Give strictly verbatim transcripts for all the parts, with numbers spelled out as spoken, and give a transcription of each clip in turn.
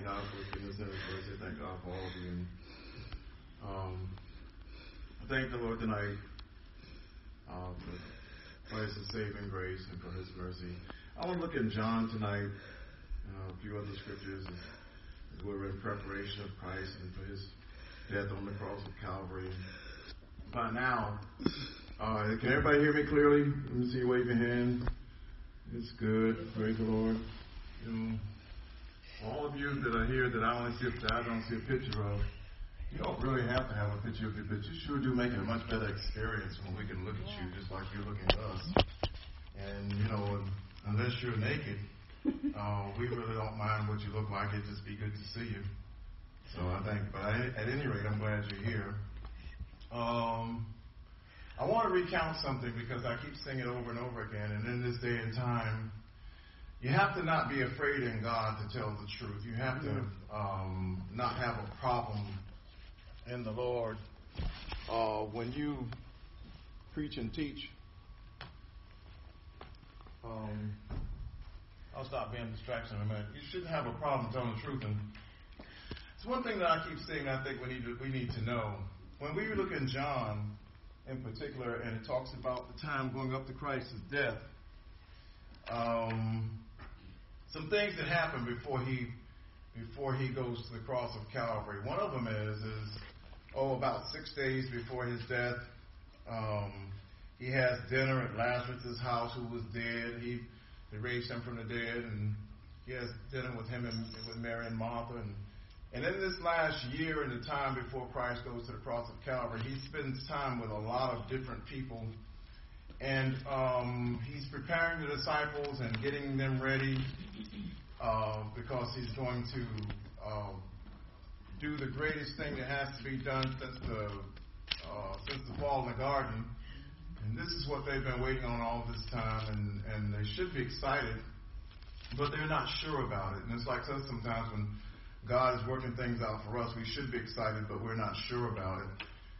God for His goodness and His mercy. I thank God for all of you. And, um, I thank the Lord tonight uh, for, for His saving grace and for His mercy. I want to look in John tonight, uh, a few other scriptures as, as we're in preparation of Christ and for His death on the cross of Calvary. By now, uh, can everybody hear me clearly? Let me see you wave your hand. It's good. Praise the Lord. You know, all of you that are here that I only see, that I don't see a picture of, you don't really have to have a picture of you, but you sure do make it a much better experience when we can look at you just like you're looking at us. And, you know, unless you're naked, uh, we really don't mind what you look like. It'd just be good to see you. So I think, but I, at any rate, I'm glad you're here. Um, I want to recount something because I keep saying it over and over again. And in this day and time, you have to not be afraid in God to tell the truth. You have to um, not have a problem in the Lord uh, when you preach and teach. Um, I'll stop being a distraction in a minute. You shouldn't have a problem telling the truth. And it's one thing that I keep saying I think we need to, we need to know. When we look in John in particular, and it talks about the time going up to Christ's death, um, some things that happen before he before he goes to the cross of Calvary. One of them is, is oh, about six days before his death, um, he has dinner at Lazarus' house, who was dead. He, he raised him from the dead, and he has dinner with him and with Mary and Martha. And, and in this last year, in the time before Christ goes to the cross of Calvary, he spends time with a lot of different people. And um, he's preparing the disciples and getting them ready uh, because he's going to uh, do the greatest thing that has to be done since the uh, since the fall in the garden. And this is what they've been waiting on all this time, and, and they should be excited, but they're not sure about it. And it's like us sometimes when God is working things out for us, we should be excited, but we're not sure about it.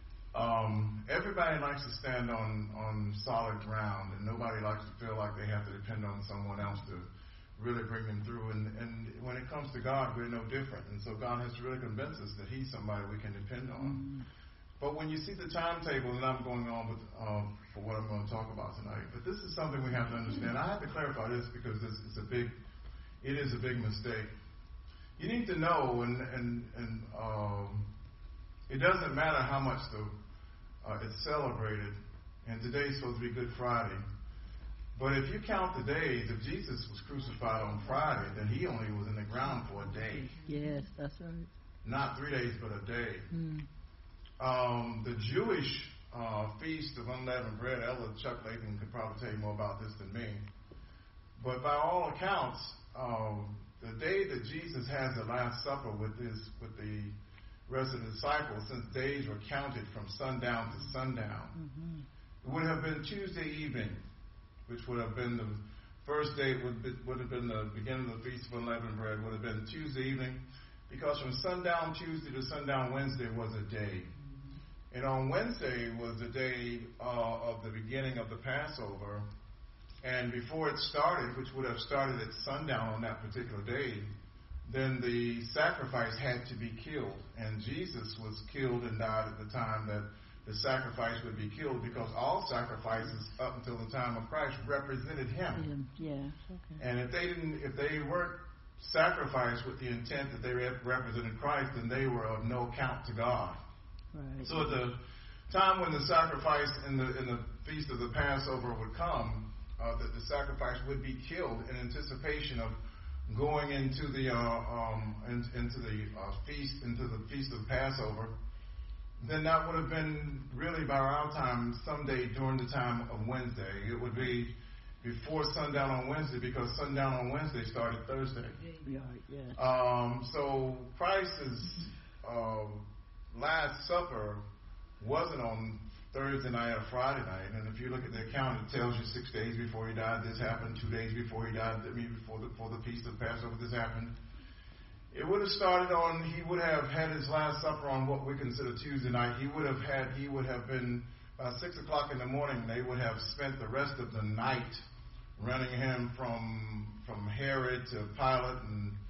Um, everybody likes to stand on, on solid ground, and nobody likes to feel like they have to depend on someone else to really bring them through. And, and when it comes to God, we're no different. And so God has to really convince us that He's somebody we can depend on. Mm-hmm. But when you see the timetable, and I'm going on with um, for what I'm going to talk about tonight, but this is something we have to understand. I have to clarify this because this is a big, it is a big mistake. You need to know, and and and um, it doesn't matter how much the uh, it's celebrated. And today's supposed to be Good Friday. But if you count the days, if Jesus was crucified on Friday, then He only was in the ground for a day. Yes, that's right. Not three days, but a day. Mm. Um, the Jewish uh, feast of unleavened bread, Elder Chuck Lathan could probably tell you more about this than me. But by all accounts, um, the day that Jesus has the Last Supper with his with the rest of the disciples, since days were counted from sundown to sundown, mm-hmm. it would have been Tuesday evening, which would have been the first day, would, be, would have been the beginning of the Feast of Unleavened Bread, would have been Tuesday evening, because from sundown Tuesday to sundown Wednesday was a day. And on Wednesday was the day uh, of the beginning of the Passover. And before it started, which would have started at sundown on that particular day, then the sacrifice had to be killed. And Jesus was killed and died at the time that the sacrifice would be killed, because all sacrifices up until the time of Christ represented Him. Yeah, okay. And if they didn't, if they weren't sacrificed with the intent that they represented Christ, then they were of no account to God. Right. So at the time when the sacrifice in the in the feast of the Passover would come, uh, that the sacrifice would be killed in anticipation of going into the uh, um, in, into the uh, feast into the feast of the Passover, then that would have been really by our time someday during the time of Wednesday. It would be before sundown on Wednesday, because sundown on Wednesday started Thursday. Right, yes. Um, so Christ's uh, Last Supper wasn't on Thursday night or Friday night. And if you look at the account, it tells you six days before He died, this happened. Two days before He died, I mean, before the, before the Feast of Passover, this happened. It would have started on, He would have had His Last Supper on what we consider Tuesday night. He would have had, He would have been, by six o'clock in the morning, they would have spent the rest of the night running Him from from Herod to Pilate and to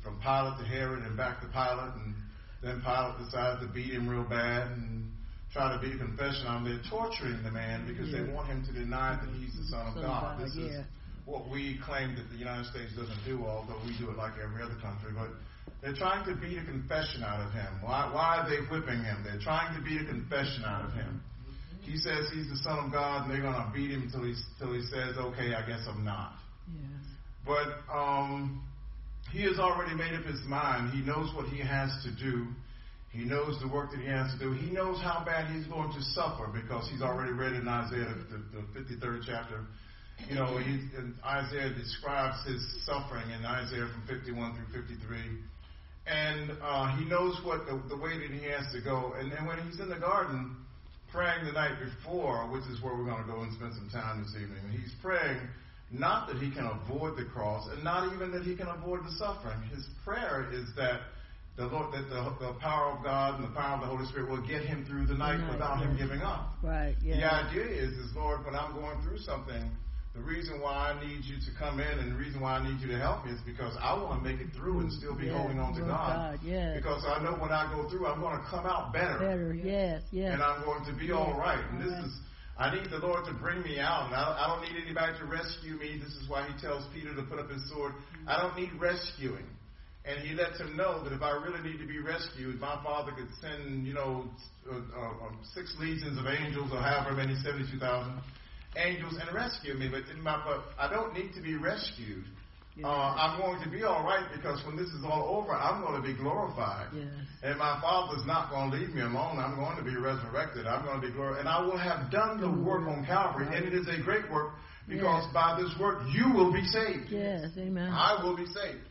from Pilate to Herod and back to Pilate, and then Pilate decides to beat him real bad and try to beat a confession on him. They're torturing the man because yeah. they want him to deny that he's the Son of Son God. God. This Yeah. is what we claim that the United States doesn't do, although we do it like every other country. But they're trying to beat a confession out of him. Why, why are they whipping him? They're trying to beat a confession out of him. He says he's the Son of God, and they're going to beat him until he, till he says, okay, I guess I'm not. Yes. But um, he has already made up his mind. He knows what he has to do. He knows the work that he has to do. He knows how bad he's going to suffer because he's already read in Isaiah, the, the fifty-third chapter. You know, he, Isaiah describes his suffering in Isaiah from fifty-one through fifty-three. And uh, he knows what the, the way that he has to go. And then when he's in the garden praying the night before, which is where we're going to go and spend some time this evening, he's praying not that he can avoid the cross and not even that he can avoid the suffering. His prayer is that the Lord, that the, the power of God and the power of the Holy Spirit will get him through the night night, without yes. him giving up. Right. Yeah. The idea is, is, Lord, when I'm going through something, the reason why I need you to come in and the reason why I need you to help me is because I want to make it through and still be yes. holding on to Lord God. God. Yes. Because I know when I go through, I'm going to come out better. Better. Yes. Yes. And I'm going to be yes. all right. And all this right. is, I need the Lord to bring me out. And I, I don't need anybody to rescue me. This is why he tells Peter to put up his sword. I don't need rescuing. And he lets him know that if I really need to be rescued, my Father could send, you know, uh, uh, six legions of angels or however many, seventy-two thousand angels and rescue me. But, in my, but I don't need to be rescued. Yes. Uh, I'm going to be all right because when this is all over, I'm going to be glorified. Yes. And my Father's not going to leave me alone. I'm going to be resurrected. I'm going to be glorified. And I will have done the work on Calvary. Right. And it is a great work because yes. by this work, you will be saved. Yes, amen. I will be saved.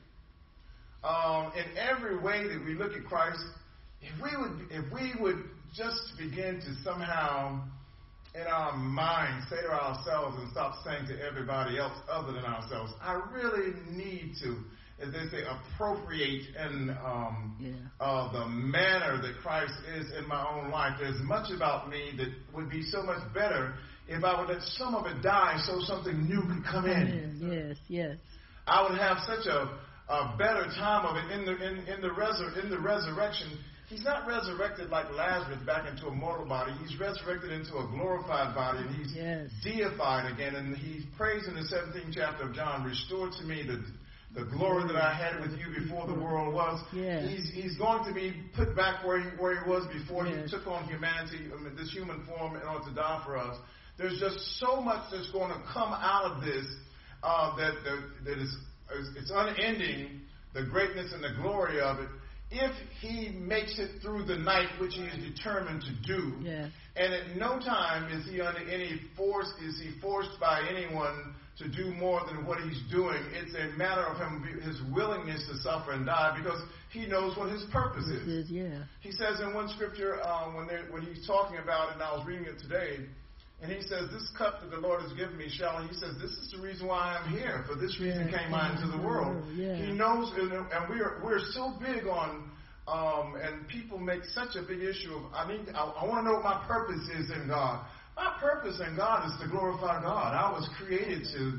Um, in every way that we look at Christ, if we would, if we would just begin to somehow, in our mind, say to ourselves and stop saying to everybody else other than ourselves, I really need to, as they say, appropriate in um, yeah. uh, the manner that Christ is in my own life. There's much about me that would be so much better if I would let some of it die so something new could come in. Yes, yes. I would have such a A better time of it in the in, in the resur- in the resurrection. He's not resurrected like Lazarus back into a mortal body. He's resurrected into a glorified body, and he's yes. deified again. And he prays in the seventeenth chapter of John, "Restore to me the the glory that I had with you before the world was." Yes. He's he's going to be put back where he where he was before yes. he took on humanity, this human form, in order to die for us. There's just so much that's going to come out of this uh, that, that that is. It's unending, the greatness and the glory of it, if he makes it through the night, which he is determined to do. Yes. And at no time is he under any force, is he forced by anyone to do more than what he's doing. It's a matter of him, his willingness to suffer and die, because he knows what his purpose this is. is. Yeah. He says in one scripture, uh, when, when he's talking about it, and I was reading it today, and he says, this cup that the Lord has given me, shall he? He says, this is the reason why I'm here. For this reason yes. came I into the world. Yeah. He knows, and, and we are we're so big on, um, and people make such a big issue of, I need, I, I want to know what my purpose is in God. My purpose in God is to glorify God. I was created to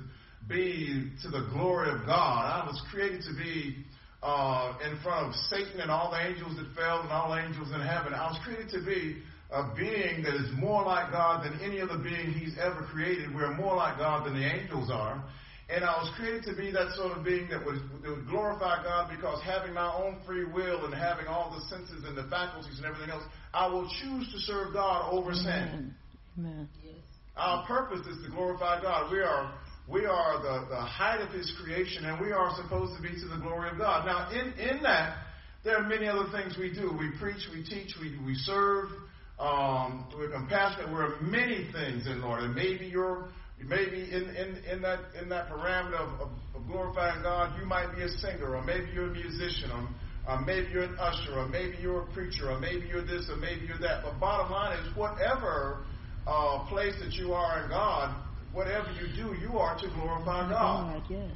be to the glory of God. I was created to be uh, in front of Satan and all the angels that fell and all the angels in heaven. I was created to be a being that is more like God than any other being he's ever created. We're more like God than the angels are. And I was created to be that sort of being that would, that would glorify God, because having my own free will and having all the senses and the faculties and everything else, I will choose to serve God over Amen. sin. Amen. Yes. Our purpose is to glorify God. We are we are the, the height of his creation, and we are supposed to be to the glory of God. Now, in, in that, there are many other things we do. We preach, we teach, we, we serve. Um, we're compassionate. We're many things in Lord, and maybe you're maybe in, in, in that in that parameter of, of, of glorifying God, you might be a singer, or maybe you're a musician, or, or maybe you're an usher, or maybe you're a preacher, or maybe you're this, or maybe you're that. But bottom line is, whatever uh, place that you are in God, whatever you do, you are to glorify God. God, yes.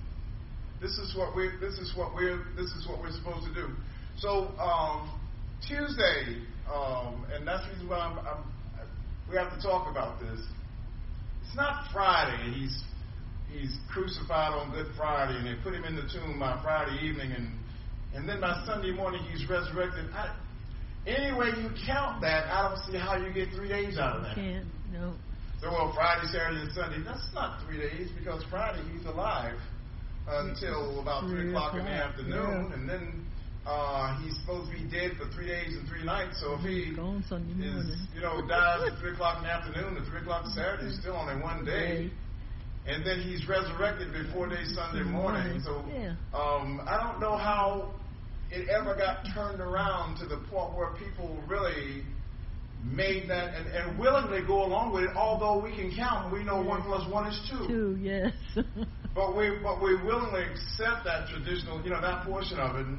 This is what we this is what we're this is what we're supposed to do. So um, Tuesday. Um, and that's the reason why I'm, I'm, we have to talk about this. It's not Friday. He's he's crucified on Good Friday, and they put him in the tomb by Friday evening, and and then by Sunday morning he's resurrected. I, any way you count that, I don't see how you get three days out of that. Can't, no. So, well, Friday, Saturday, and Sunday, that's not three days because Friday he's alive until about three o'clock in the afternoon, yeah. and then uh, he's supposed to be dead for three days and three nights. So if he Gone Sunday morning. is, you know, dies at three o'clock in the afternoon and three o'clock Saturday, it's still only one day. And then he's resurrected before day Sunday morning. So yeah. um, I don't know how it ever got turned around to the point where people really made that and, and willingly go along with it, although we can count. We know one plus one is two. Two, yes. But we but we willingly accept that traditional, you know, that portion of it.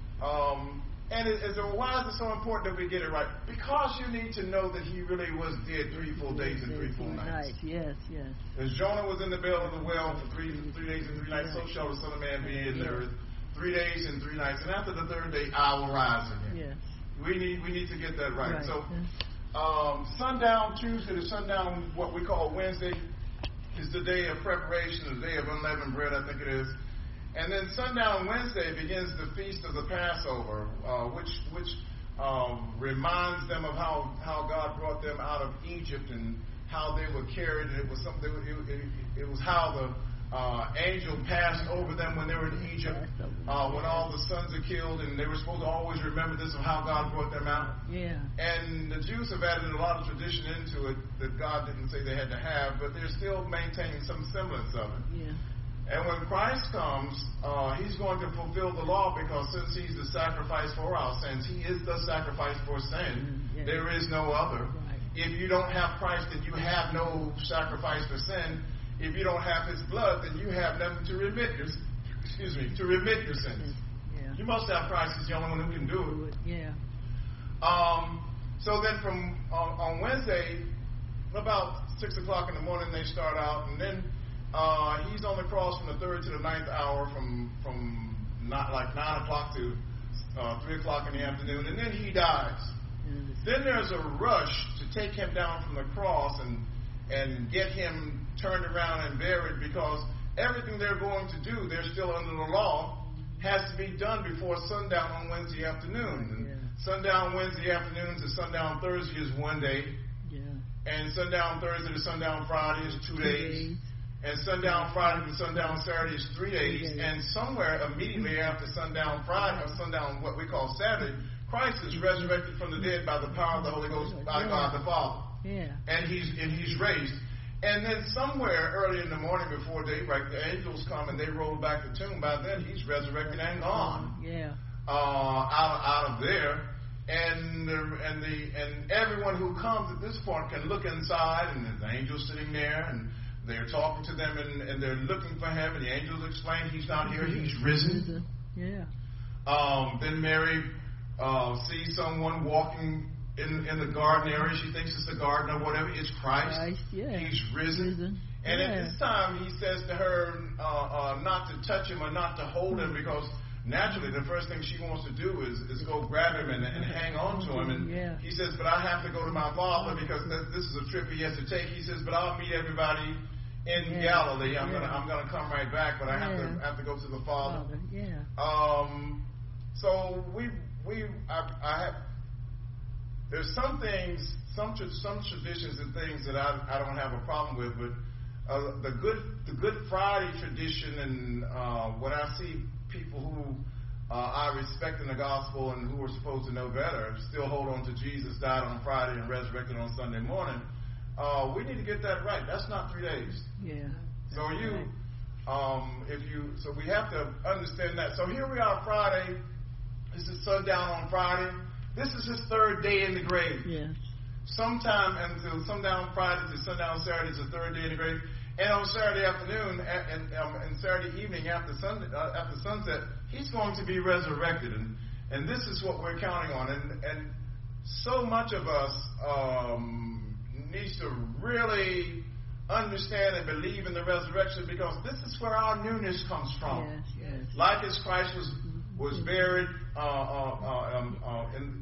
Um, and it, it, why is it so important that we get it right? Because you need to know that he really was dead three full days and three full nights. Right. Yes, yes. As Jonah was in the belly of the whale for three three days and three nights, so shall the Son of Man be in the earth three days and three nights. And after the third day, I will rise again. Yes. We need we need to get that right. right. So um, sundown Tuesday to sundown, what we call Wednesday, is the day of preparation, the day of unleavened bread, I think it is. And then sundown Wednesday begins the feast of the Passover, uh, which which um, reminds them of how, how God brought them out of Egypt and how they were carried. It was something. It, it, it was how the uh, angel passed over them when they were in Egypt, uh, when all the sons are killed, and they were supposed to always remember this of how God brought them out. Yeah. And the Jews have added a lot of tradition into it that God didn't say they had to have, but they're still maintaining some semblance of it. Yeah. And when Christ comes, uh, he's going to fulfill the law because since he's the sacrifice for our sins, he is the sacrifice for sin. Mm, yeah. There is no other. Right. If you don't have Christ, then you have no sacrifice for sin. If you don't have his blood, then you have nothing to remit your, excuse me, to remit your sins. Yeah. You must have Christ. He's the only one who can do it. Yeah. Um, so then from uh, on Wednesday, about six o'clock in the morning, they start out, and then uh, he's on the cross from the third to the ninth hour, from from not like nine o'clock to uh, three o'clock in the afternoon, and then he dies. Yes. Then there's a rush to take him down from the cross and and get him turned around and buried, because everything they're going to do, they're still under the law, has to be done before sundown on Wednesday afternoon. And yeah. sundown Wednesday afternoon to sundown Thursday is one day. Yeah. And sundown Thursday to sundown Friday is two, Two days. days. And sundown Friday to sundown Saturday is three days. Three days. And somewhere immediately after sundown Friday, or sundown what we call Saturday, Christ is resurrected from the dead by the power of the Holy Ghost, by yeah. God the Father. Yeah. And he's and he's raised. And then somewhere early in the morning before daybreak, the angels come and they roll back the tomb. By then, he's resurrected and gone. Yeah. Uh, out out of there. And the, and the and everyone who comes at this point can look inside, and there's angels sitting there, and they're talking to them, and, and they're looking for him. And the angels explain he's not here; he's risen. Yeah. Um, then Mary uh, sees someone walking in in the garden area. She thinks it's the garden or whatever. It's Christ. Christ, yeah. He's risen. Risen. And yeah. at this time, he says to her uh, uh, not to touch him or not to hold him, because naturally, the first thing she wants to do is, is go grab him and, and hang on to him. And yeah. he says, but I have to go to my Father, because this, this is a trip he has to take. He says, but I'll meet everybody in yeah. Galilee. I'm yeah. gonna I'm gonna come right back, but I have yeah. to have to go to the Father. Father. Yeah. Um. So we we I, I have. There's some things, some some traditions and things that I I don't have a problem with, but uh, the good the Good Friday tradition, and uh, when I see people who uh, I respect in the gospel and who are supposed to know better still hold on to Jesus died on Friday and resurrected on Sunday morning, uh, we need to get that right. That's not three days. Yeah. So you, right. um, if you, so we have to understand that. So here we are Friday. This is sundown on Friday. This is his third day in the grave. Yes. Sometime until sundown Friday to sundown Saturday is the third day in the grave. And on Saturday afternoon and, um, and Saturday evening after sun, uh, after sunset, he's going to be resurrected. And, and this is what we're counting on. And, and so much of us um, needs to really understand and believe in the resurrection, because this is where our newness comes from. Yes, yes. Like as Christ was was buried, uh, uh, uh, um, uh, in,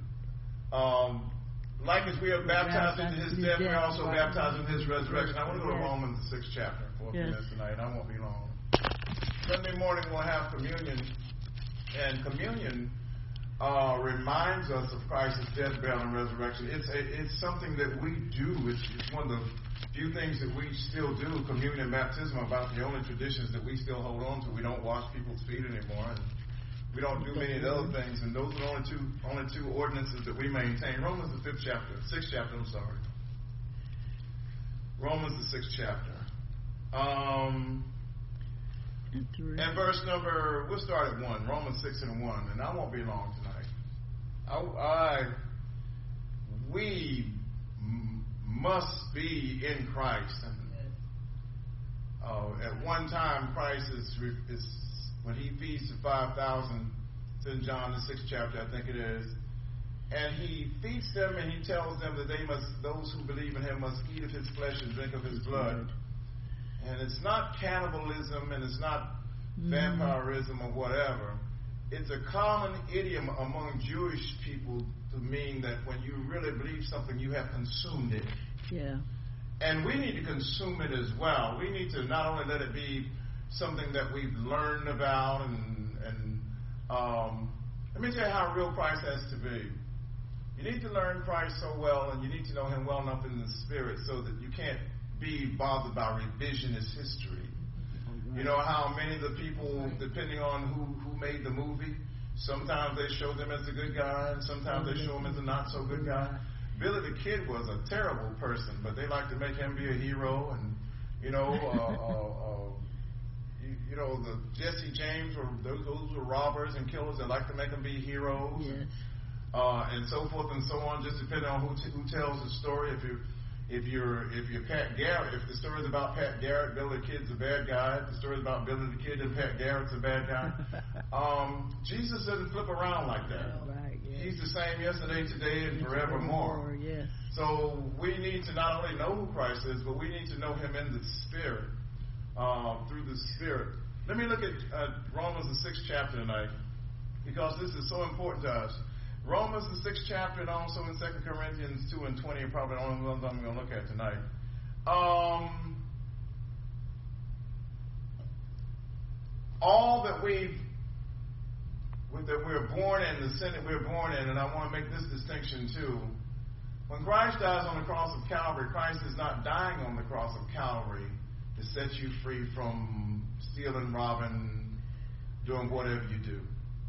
um, like as we are baptized into his death, we're also baptized into his resurrection. I want to go to Romans the sixth chapter for a few yes. minutes tonight. I won't be long. Sunday morning we'll have communion, and communion uh, reminds us of Christ's death, burial, and resurrection. It's a, it's something that we do. It's, it's one of the few things that we still do. Communion and baptism are about the only traditions that we still hold on to. We don't wash people's feet anymore. And we don't do many of the other things, and those are the only two only two ordinances that we maintain. Romans the fifth chapter, sixth chapter. I'm sorry. Romans the sixth chapter. Um, and verse number, we'll start at one. Romans six and one, and I won't be long tonight. I, I we m- must be in Christ. Uh, at one time, Christ is is. When he feeds the five thousand, it's in John the sixth chapter, I think it is. And he feeds them and he tells them that they must, those who believe in him must eat of his flesh and drink of his blood. And it's not cannibalism and it's not mm. vampirism or whatever. It's a common idiom among Jewish people to mean that when you really believe something, you have consumed it. Yeah. And we need to consume it as well. We need to not only let it be something that we've learned about, and, and um, let me tell you how real Christ has to be. You need to learn Christ so well, and you need to know him well enough in the spirit so that you can't be bothered by revisionist history. You know how many of the people, depending on who, who made the movie, sometimes they show them as a good guy, and sometimes they show him as a not so good guy. Billy the Kid was a terrible person, but they like to make him be a hero, and you know, uh, uh, uh, you know, the Jesse James, or those, those were robbers and killers that like to make them be heroes, yes. uh, and so forth and so on. Just depending on who t- who tells the story. If you if you're if you're Pat Garrett, if the story's about Pat Garrett, Billy the Kid's a bad guy. If the story's about Billy the Kid, and Pat Garrett's a bad guy. um, Jesus doesn't flip around like that. Right, yes. He's the same yesterday, today, and forevermore. Yes. So we need to not only know who Christ is, but we need to know him in the Spirit. Uh, through the Spirit. Let me look at uh, Romans the sixth chapter tonight, because this is so important to us. Romans the sixth chapter, and also in Second Corinthians two and twenty are probably the only ones I'm going to look at tonight. Um, all that we've that we're born in, the sin that we're born in, and I want to make this distinction too. When Christ dies on the cross of Calvary, Christ is not dying on the cross of Calvary to set you free from stealing, robbing, doing whatever you do.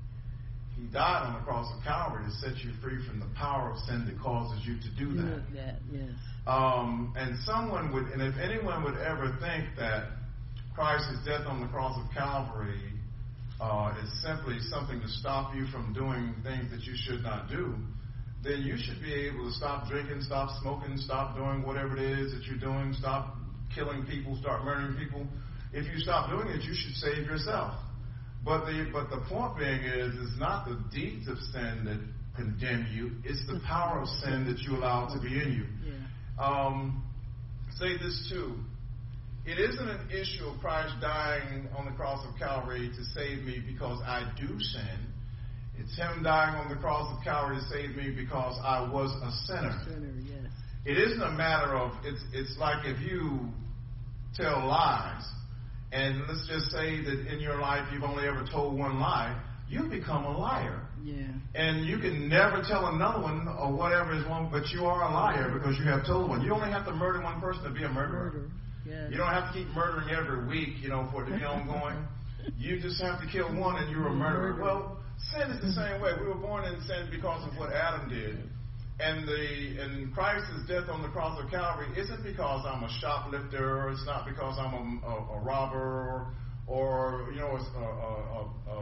He died on the cross of Calvary to set you free from the power of sin that causes you to do that. that yes. Um, and someone would, and if anyone would ever think that Christ's death on the cross of Calvary uh, is simply something to stop you from doing things that you should not do, then you should be able to stop drinking, stop smoking, stop doing whatever it is that you're doing, stop killing people, start murdering people. If you stop doing it, you should save yourself. But the but the point being is, it's not the deeds of sin that condemn you; it's the power of sin that you allow to be in you. Yeah. Um, say this too: it isn't an issue of Christ dying on the cross of Calvary to save me because I do sin. It's him dying on the cross of Calvary to save me because I was a sinner. A sinner, yes. It isn't a matter of, it's it's like if you tell lies, and let's just say that in your life you've only ever told one lie, you become a liar. Yeah. And you can never tell another one or whatever is one, but you are a liar because you have told one. You only have to murder one person to be a murderer. Murder. Yes. You don't have to keep murdering every week, you know, for it to be ongoing. You just have to kill one and you're a murderer. Murder. Well, sin is the same way. We were born in sin because of what Adam did. And the and Christ's death on the cross of Calvary isn't because I'm a shoplifter, or it's not because I'm a, a, a robber, or, or you know, a, a,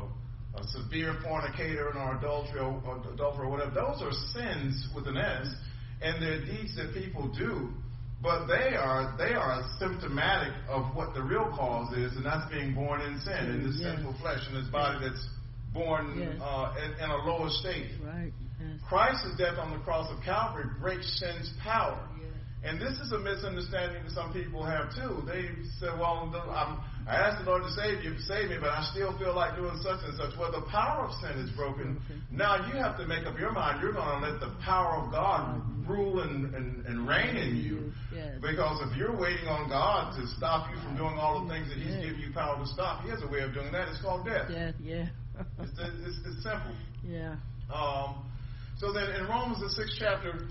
a, a severe fornicator or adultery or, or adultery or whatever. Those are sins with an S, and they're deeds that people do. But they are they are symptomatic of what the real cause is, and that's being born in sin, in this yes. sinful flesh, in this body that's born yes. uh, in, in a lower state. Right. Yes. Christ's death on the cross of Calvary breaks sin's power. Yes. And this is a misunderstanding that some people have too. They say, well, I'm, I asked the Lord to save you, save me, but I still feel like doing such and such. Well, the power of sin is broken. Okay. Now you have to make up your mind. You're going to let the power of God mm-hmm. rule and, and, and reign in you. Yes. Because if you're waiting on God to stop you from doing all the things that He's yes. given you power to stop, He has a way of doing that. It's called death. Death, yeah. It's, it's, it's simple. Yeah. Um, so then in Romans, the sixth chapter,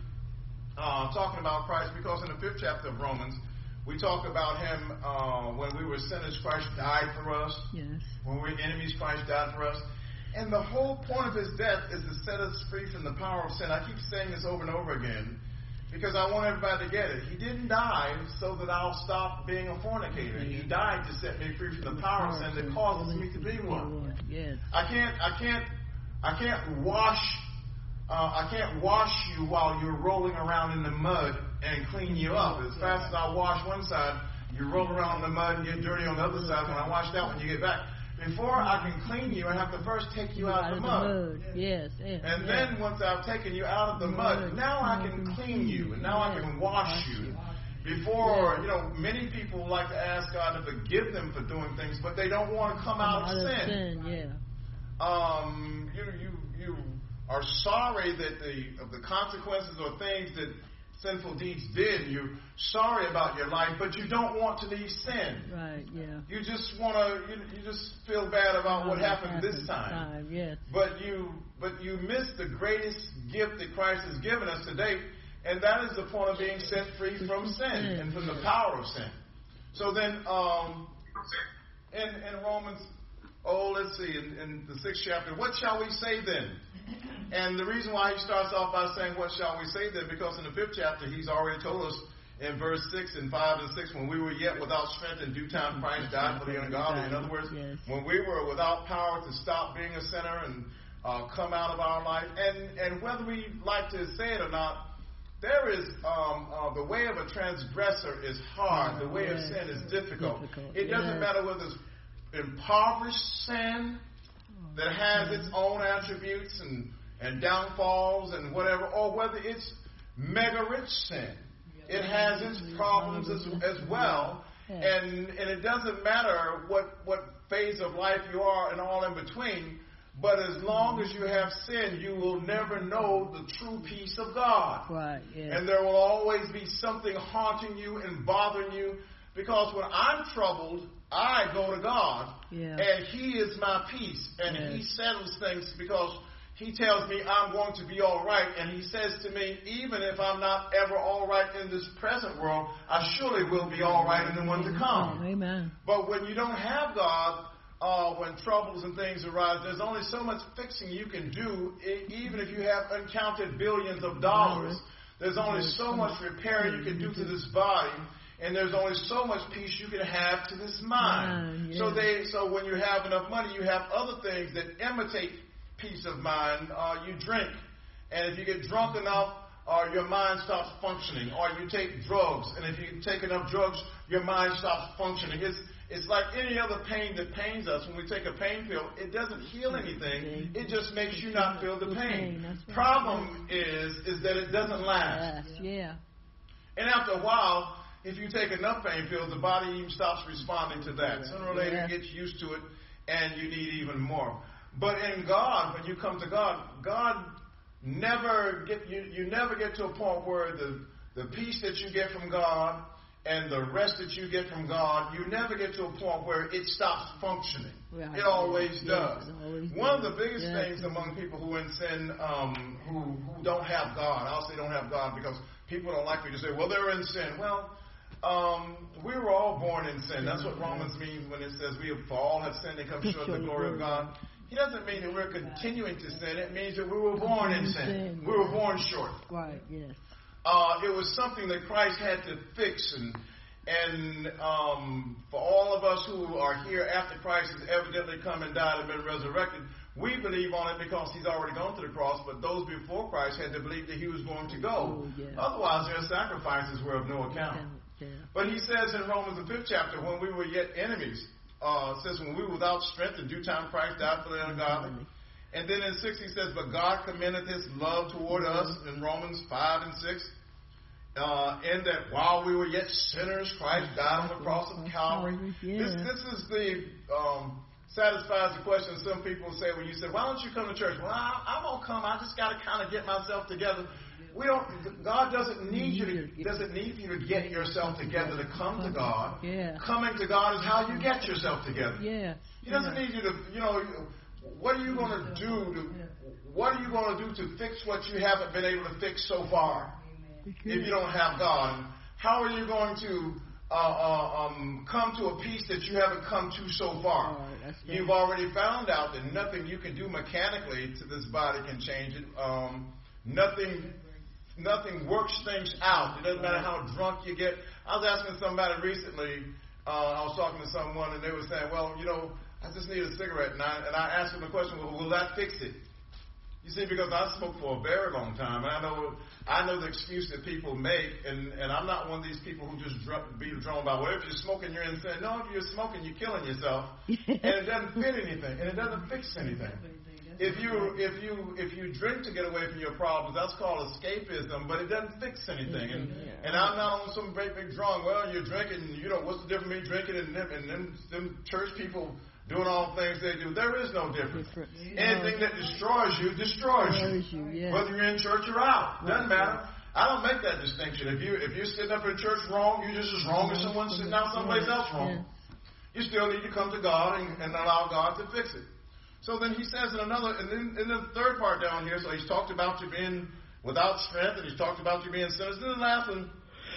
uh, talking about Christ, because in the fifth chapter of Romans, we talk about him uh, when we were sinners, Christ died for us. Yes. When we were enemies, Christ died for us. And the whole point of his death is to set us free from the power of sin. I keep saying this over and over again because I want everybody to get it. He didn't die so that I'll stop being a fornicator. He died to set me free from the power of sin that causes me to be one. Yes. I can't, I can't, I can't wash, uh, I can't wash you while you're rolling around in the mud and clean you up. As fast as I wash one side, you roll around in the mud and get dirty on the other side. When I wash that one, you get back. Before I can clean you, I have to first take you out of the mud. Yes, yes. And then once I've taken you out of the mud, now I can clean you, and now I can wash you. Before, you know, many people like to ask God to forgive them for doing things, but they don't want to come out of sin. Yeah. Um, you you you are sorry that the of the consequences or things that sinful deeds did, and you're sorry about your life, but you don't want to leave sin. Right, yeah. You just want to, you, you just feel bad about what happened, happened this time. time. Yes. But you, but you miss the greatest gift that Christ has given us today, and that is the point of being set free from sin and from the power of sin. So then, um, in, in Romans, oh, let's see, in, in the sixth chapter, what shall we say then? And the reason why he starts off by saying, what shall we say then? Because in the fifth chapter, he's already told us in verse six and five and six, when we were yet without strength, in due time Christ died for the ungodly. In other words, yes. when we were without power to stop being a sinner and uh, come out of our life. And, and whether we like to say it or not, there is, um, uh, the way of a transgressor is hard. The way yes. of sin is difficult. difficult. It doesn't yes. matter whether it's impoverished sin that has its own attributes and, and downfalls and whatever, or whether it's mega rich sin. It has its problems as, as well. And and it doesn't matter what, what phase of life you are and all in between, but as long as you have sin, you will never know the true peace of God. Right, yes. And there will always be something haunting you and bothering you, because when I'm troubled, I go to God, yeah. and He is my peace, and yes. He settles things because He tells me I'm going to be all right, and He says to me, even if I'm not ever all right in this present world, I surely will be all right in the one to come. Amen. But when you don't have God, uh, when troubles and things arise, there's only so much fixing you can do, even if you have uncounted billions of dollars. There's only so much repair you can do to this body. And there's only so much peace you can have to this mind. Yeah. So they, so when you have enough money, you have other things that imitate peace of mind. Uh, you drink, and if you get drunk enough, uh, your mind stops functioning. Or you take drugs, and if you take enough drugs, your mind stops functioning. It's it's like any other pain that pains us. When we take a pain pill, it doesn't heal anything. It just makes you not feel the pain. Problem is, is that it doesn't last. Yeah. And after a while, if you take enough pain pills, the body even stops responding to that. Sooner or later, yeah. it gets used to it, and you need even more. But in God, when you come to God, God never get you. You never get to a point where the the peace that you get from God and the rest that you get from God, you never get to a point where it stops functioning. Right. It always yeah. does. It always One does. of the biggest yeah. things among people who are in sin, um, who who don't have God, I'll say don't have God because people don't like me to say, well, they're in sin. Well. Um, we were all born in sin. That's what Romans means when it says we have, for all have sinned and come short of the glory of God. He doesn't mean that we're continuing to sin. It means that we were born in sin. We were born short. Right, yes. Uh, it was something that Christ had to fix. And and um, for all of us who are here after Christ has evidently come and died and been resurrected, we believe on it because He's already gone to the cross, but those before Christ had to believe that He was going to go. Oh, yeah. Otherwise, their sacrifices were of no account. Yeah. But he says in Romans the fifth chapter, when we were yet enemies, uh, it says when we were without strength, in due time Christ died for the ungodly. And then in six he says, but God commendeth His love toward us in Romans five and six, uh, in that while we were yet sinners, Christ died on the cross of Calvary. Yeah. This, this is the um, satisfies the question some people say when you say, why don't you come to church? Well, I, I'm gonna come. I just got to kind of get myself together. We don't. God doesn't need you to doesn't need you to get yourself together to come to God. Yeah. Coming to God is how you get yourself together. Yeah. He doesn't yeah. need you to. You know, what are you going to do to, what are you going to do to fix what you haven't been able to fix so far? If you don't have God, how are you going to uh, uh, um, come to a peace that you haven't come to so far? Oh, You've already found out that nothing you can do mechanically to this body can change it. Um, nothing, nothing works things out. It doesn't matter how drunk you get. I was asking somebody recently. Uh, I was talking to someone, and they were saying, "Well, you know, I just need a cigarette," and I, and I asked them the question, "Well, will that fix it?" You see, because I smoked for a very long time, and I know I know the excuse that people make, and, and I'm not one of these people who just dr- be drawn by, well, if you're smoking, you're in sin. No, if you're smoking, you're killing yourself, and it doesn't fit anything, and it doesn't fix anything. If you if you if you drink to get away from your problems, that's called escapism, but it doesn't fix anything. And and I'm not on some great big drunk. Well, you're drinking, you know, what's the difference between drinking and them and them, them church people doing all the things they do? There is no difference. Different. Anything that destroys you destroys you. Destroys you, yeah. Whether you're in church or out, doesn't matter. I don't make that distinction. If you if you're sitting up in church wrong, you're just as wrong as someone sitting out someplace else wrong. You still need to come to God and, and allow God to fix it. So then he says in another, and then in the third part down here, so he's talked about you being without strength, and he's talked about you being sinners. Then the last one,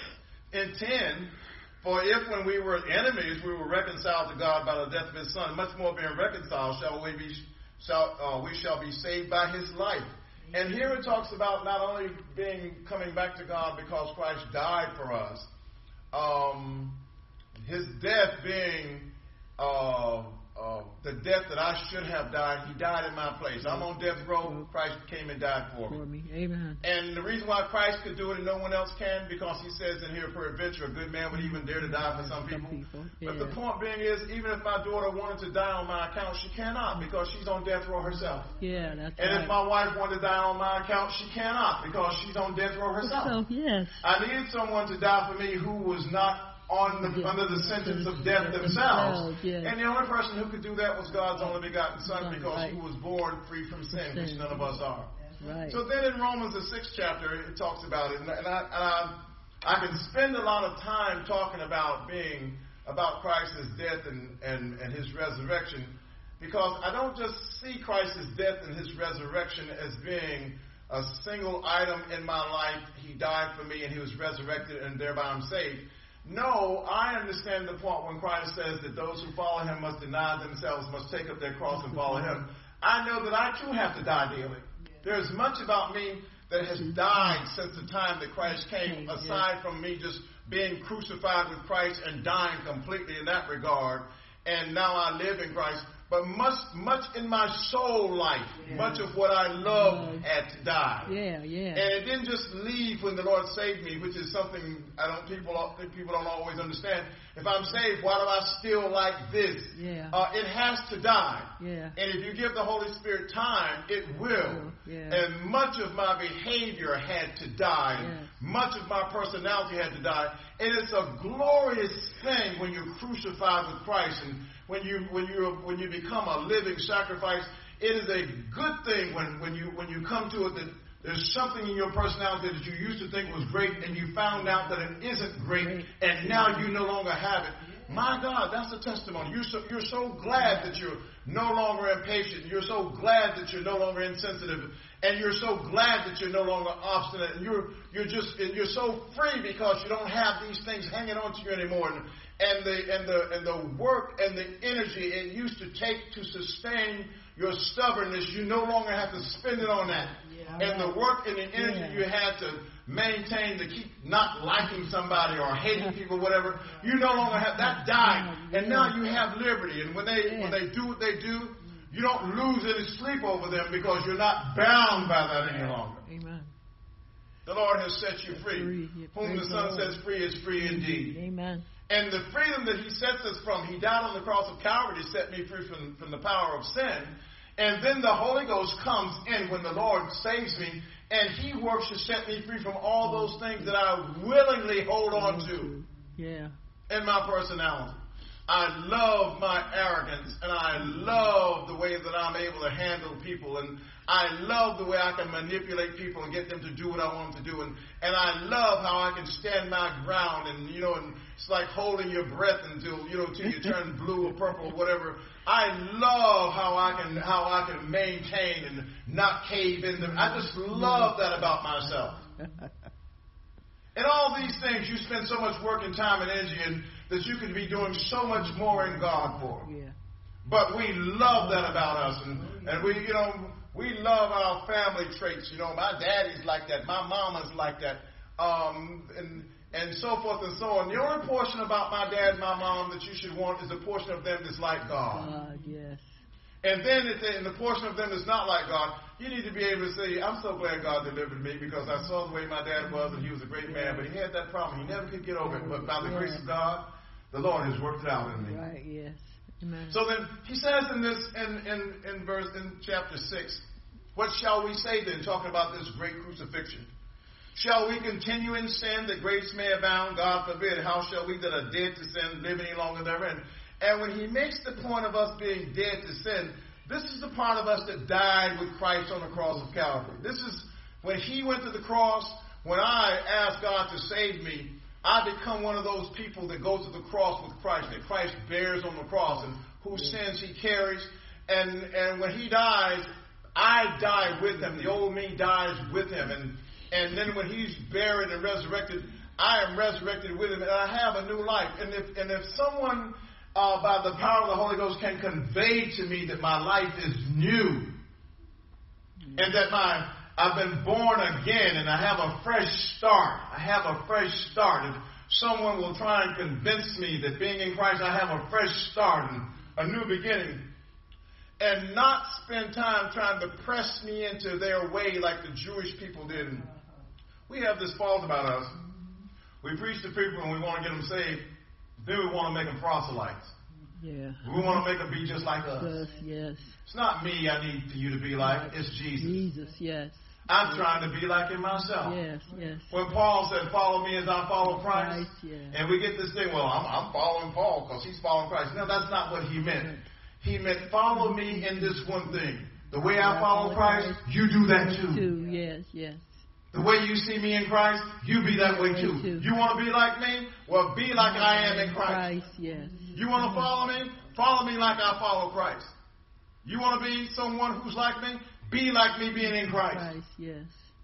in ten, for if when we were enemies, we were reconciled to God by the death of his son, much more being reconciled, shall we be, shall, uh, we shall be saved by his life. And here it talks about not only being coming back to God because Christ died for us, um, his death being uh, uh, the death that I should have died. He died in my place. I'm on death row. Christ came and died for me. For me. Amen. And the reason why Christ could do it and no one else can, because he says in here, peradventure, a good man would even dare to die for some people. Some people. Yeah. But the point being is, even if my daughter wanted to die on my account, she cannot, because she's on death row herself. Yeah, that's And right. if my wife wanted to die on my account, she cannot, because she's on death row herself. So, yes. I needed someone to die for me who was not on the, Yeah. under the sentence of death themselves. Yeah. And the only person who could do that was God's only begotten Son, Son, because right. he was born free from sin, which Sin. none of us are. Right. So then in Romans, the sixth chapter, it talks about it. And, and, I, and I, I can spend a lot of time talking about being, about Christ's death and, and, and his resurrection, because I don't just see Christ's death and his resurrection as being a single item in my life. He died for me and he was resurrected and thereby I'm saved. No, I understand the point when Christ says that those who follow him must deny themselves, must take up their cross and follow him. I know that I too have to die daily. There's much about me that has died since the time that Christ came, aside from me just being crucified with Christ and dying completely in that regard. And now I live in Christ. But much, much in my soul life, yeah. much of what I love had to die. Yeah, yeah. And it didn't just leave when the Lord saved me, which is something I don't people think people don't always understand. If I'm saved, why do I still like this? Yeah. Uh, it has to die. Yeah. And if you give the Holy Spirit time, it will. Yeah. And much of my behavior had to die. Yeah. Much of my personality had to die. And it's a glorious thing when you're crucified with Christ and when you when you when you become a living sacrifice. It is a good thing when, when you when you come to it that there's something in your personality that you used to think was great and you found out that it isn't great and now you no longer have it. My God, that's a testimony. You're so, you're so glad that you're no longer impatient. You're so glad that you're no longer insensitive. And you're so glad that you're no longer obstinate. And you're you're just and you're so free because you don't have these things hanging on to you anymore. And, and the and the and the work and the energy it used to take to sustain your stubbornness, you no longer have to spend it on that. Yeah. And the work and the energy yeah. you had to maintain to keep not liking somebody or hating people, whatever, you no longer have that died. And now you have liberty. And when they yeah. when they do what they do, you don't lose any sleep over them because you're not bound by that any longer. Amen. The Lord has set you free. free. Whom the Son sets free is free indeed. Amen. And the freedom that he sets us from, he died on the cross of Calvary to set me free from, from the power of sin. And then the Holy Ghost comes in when the Lord saves me, and he works to set me free from all those things that I willingly hold on to yeah. in my personality. I love my arrogance, and I love the way that I'm able to handle people, and I love the way I can manipulate people and get them to do what I want them to do, and, and I love how I can stand my ground, and, you know, and it's like holding your breath until, you know, till you turn blue or purple or whatever. I love how I can, how I can maintain and not cave in them. I just love that about myself. And all these things, you spend so much work and time and energy in that you could be doing so much more in God for. Yeah. But we love that about us, and, and we, you know, we love our family traits. You know, my daddy's like that, my mama's like that, um, and and so forth and so on. The only portion about my dad and my mom that you should want is the portion of them that's like God. God, yes. And then in the portion of them that's not like God, you need to be able to say, I'm so glad God delivered me because I saw the way my dad was and he was a great man, but he had that problem. He never could get over it. But by the yeah. grace of God, the Lord has worked it out in me. Right, yes. Amen. So then he says in this, in, in, in verse, in chapter six, what shall we say then, talking about this great crucifixion? Shall we continue in sin that grace may abound? God forbid. How shall we that are dead to sin live any longer therein? And when he makes the point of us being dead to sin, this is the part of us that died with Christ on the cross of Calvary. This is when he went to the cross. When I asked God to save me, I become one of those people that go to the cross with Christ, that Christ bears on the cross and whose sins he carries. And, and when he dies, I die with him. The old me dies with him. And, and then when he's buried and resurrected, I am resurrected with him, and I have a new life. And if, and if someone... Uh, by the power of the Holy Ghost can convey to me that my life is new and that my I've been born again and I have a fresh start. I have a fresh start. If someone will try and convince me that being in Christ, I have a fresh start and a new beginning, and not spend time trying to press me into their way like the Jewish people did. We have this fault about us. We preach to people and we want to get them saved. Then we want to make them proselytes. Yeah. We want to make them be just like us. Yes, yes. It's not me I need for you to be like. It's Jesus. Jesus, yes. I'm trying to be like him myself. Yes, yes. When Paul said, follow me as I follow Christ, Christ, yeah. and we get this thing, well, I'm, I'm following Paul because he's following Christ. No, that's not what he meant. He meant follow me in this one thing. The way I follow Christ, you do that too. Too, yes, yes. The way you see me in Christ, you be that way too. You want to be like me? Well, be like I am in Christ. Christ, yes. You want to follow me? Follow me like I follow Christ. You want to be someone who's like me? Be like me being in Christ. Christ, yes.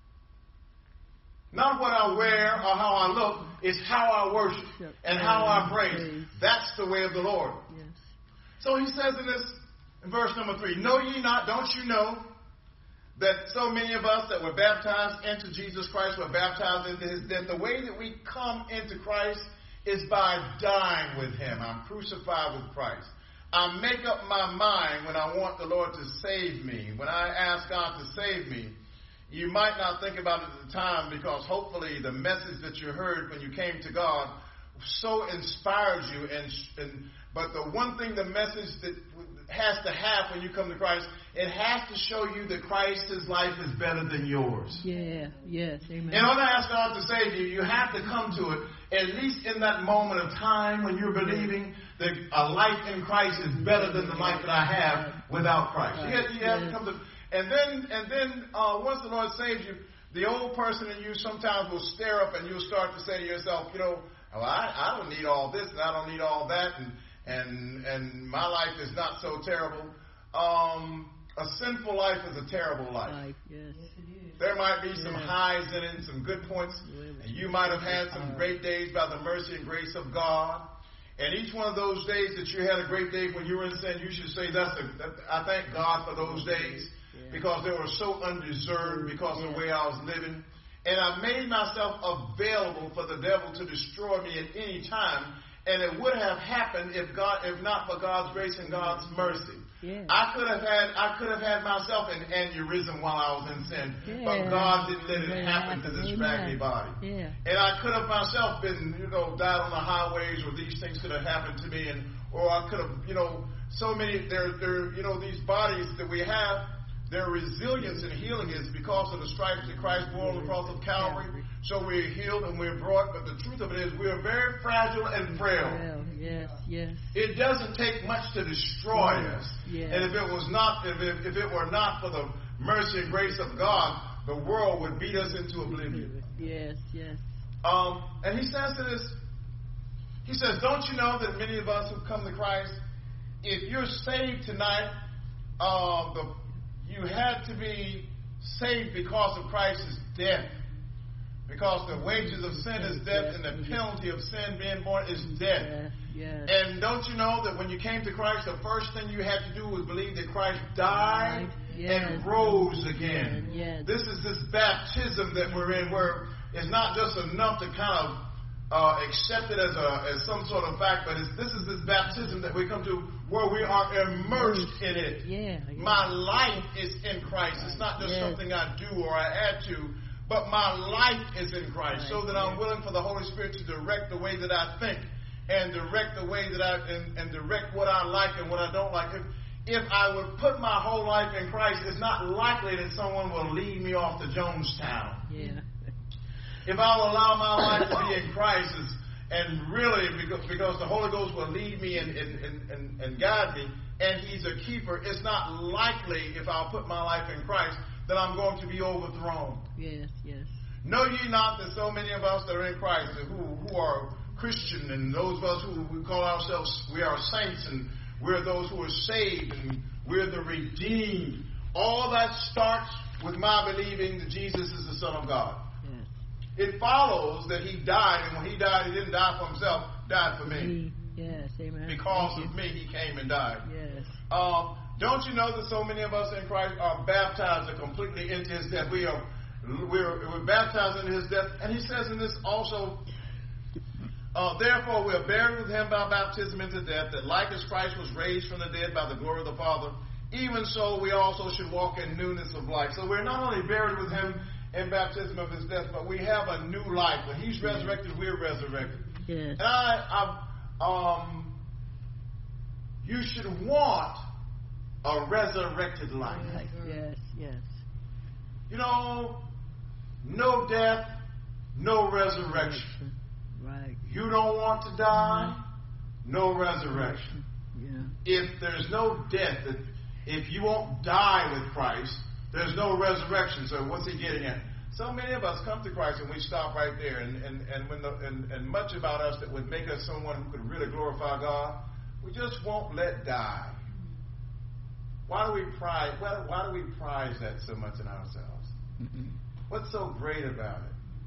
Not what I wear or how I look. It's how I worship and how I praise. That's the way of the Lord. Yes. So he says in this, in verse number three, know ye not, don't you know, that so many of us that were baptized into Jesus Christ were baptized into his death. The way that we come into Christ is by dying with him. I'm crucified with Christ. I make up my mind when I want the Lord to save me. When I ask God to save me, you might not think about it at the time because hopefully the message that you heard when you came to God so inspired you. And, and but the one thing, the message that has to have when you come to Christ, it has to show you that Christ's life is better than yours. Yeah, yes, amen. In order to ask God to save you, you have to come to it, at least in that moment of time when you're believing that a life in Christ is better than the life that I have without Christ. You have, you have to come to, and then, and then uh, once the Lord saves you, the old person in you sometimes will stare up and you'll start to say to yourself, you know, well, I, I don't need all this and I don't need all that, and and and my life is not so terrible. Um, a sinful life is a terrible life. Life, yes. There might be some yes. highs in it and some good points, and you might have had some great days by the mercy and grace of God. And each one of those days that you had a great day when you were in sin, you should say, "That's a, that, I thank God for those days yeah. because they were so undeserved because of the way I was living." And I made myself available for the devil to destroy me at any time. And it would have happened if God, if not for God's grace and God's mercy. Yeah. I could have had, I could have had myself an aneurysm while I was in sin, yeah. but God didn't let it Let it happen happen. to this Amen. raggedy body. Yeah. And I could have myself been, you know, died on the highways, or these things could have happened to me, and or I could have, you know, so many there, there, you know, these bodies that we have, their resilience in healing is because of the stripes that Christ bore on the cross of Calvary. So we're healed and we're brought. But the truth of it is we are very fragile and frail. Yes, yes. It doesn't take much to destroy us. Yes. And if it was not, if it, if it were not for the mercy and grace of God, the world would beat us into oblivion. Yes, yes. Um, and he says to this, he says, don't you know that many of us who come to Christ, if you're saved tonight, uh, the, you had to be saved because of Christ's death. Because the wages of sin is death, and the penalty of sin being born is death. Yes. And don't you know that when you came to Christ, the first thing you had to do was believe that Christ died yes. and rose again. Yes. This is this baptism that we're in, where it's not just enough to kind of uh, accept it as a as some sort of fact, but it's, this is this baptism that we come to where we are immersed in it. Yeah, yeah. My life is in Christ. It's not just yes. something I do or I add to, but my life is in Christ, so that I'm willing for the Holy Spirit to direct the way that I think and direct the way that I and, and direct what I like and what I don't like. If, if I would put my whole life in Christ, it's not likely that someone will lead me off to Jonestown. Yeah. If I will allow my life to be in Christ, and really because, because the Holy Ghost will lead me and, and, and, and guide me, and He's a keeper, it's not likely if I'll put my life in Christ that I'm going to be overthrown. Yes, yes. Know ye not that so many of us that are in Christ, who who are Christian, and those of us who we call ourselves, we are saints, and we're those who are saved, and we're the redeemed. All that starts with my believing that Jesus is the Son of God. Yes. It follows that He died, and when He died, He didn't die for Himself, died for me. Yes, amen. Because of me, He came and died. Yes. Um, don't you know that so many of us in Christ are baptized are completely into His death? We are we're, we're baptized into His death. And He says in this also, uh, therefore we are buried with Him by baptism into death, that like as Christ was raised from the dead by the glory of the Father, even so we also should walk in newness of life. So we're not only buried with Him in baptism of His death, but we have a new life. When He's resurrected, we're resurrected. Yes. And I, I um, you should want a resurrected life. Yes, yes. You know, no death, no resurrection. Right. You don't want to die, no resurrection. Yeah. If there's no death, if you won't die with Christ, there's no resurrection. So what's he getting at? So many of us come to Christ and we stop right there. And, and, and, when the, and, and much about us that would make us someone who could really glorify God, we just won't let die. Why do we prize? Why, why do we prize that so much in ourselves? Mm-hmm. What's so great about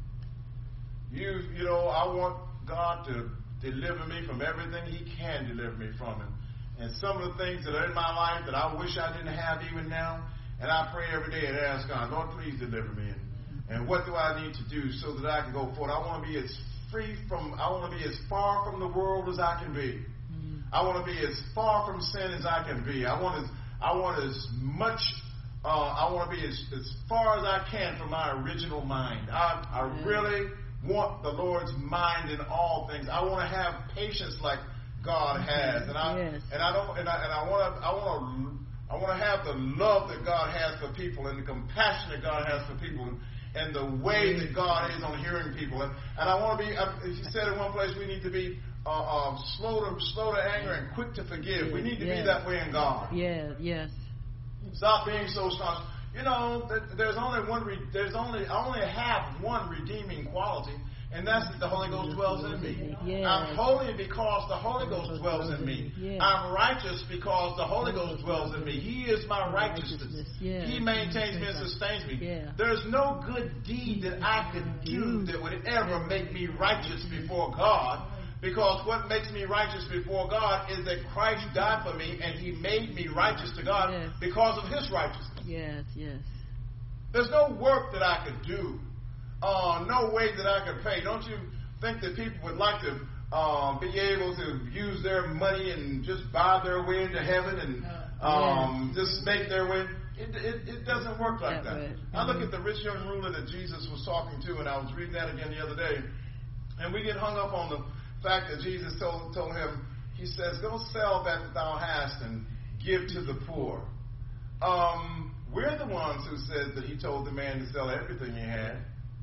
it? You, you know, I want God to deliver me from everything He can deliver me from, and and some of the things that are in my life that I wish I didn't have even now. And I pray every day and ask God, Lord, please deliver me. And, and what do I need to do so that I can go forward? I want to be as free from. I want to be as far from the world as I can be. Mm-hmm. I want to be as far from sin as I can be. I want as I want as much, uh, I want to be as, as far as I can from my original mind. I, I yeah. really want the Lord's mind in all things. I want to have patience like God has, and I yes. and I don't and I and I want to I want to I want to have the love that God has for people, and the compassion that God has for people, and, and the way that God is on hearing people. And, and I want to be. I, he said in one place we need to be. Uh, uh, slow to slow to anger and quick to forgive. We need to yes. be that way in God. Yeah, yes. Stop being so staunch. You know, there's only one. Re- there's only I only have one redeeming quality, and that's that the Holy Ghost dwells in me. Yes. I'm holy because the Holy Ghost dwells in me. Yes. I'm righteous because the Holy Ghost dwells in me. He is my righteousness. Yes. He maintains me and sustains me. Yeah. There's no good deed that I could do that would ever make me righteous before God. Because what makes me righteous before God is that Christ died for me and He made me righteous to God yes. because of His righteousness. Yes, yes. There's no work that I could do. Uh, no way that I could pay. Don't you think that people would like to um, be able to use their money and just buy their way into heaven and um, yes. just make their way? It, it, it doesn't work like that. that. I look at the rich young ruler that Jesus was talking to, and I was reading that again the other day, and we get hung up on the fact that Jesus told, told him, He says, go sell that that thou hast and give to the poor. Um, We're the ones who said that he told the man to sell everything he had.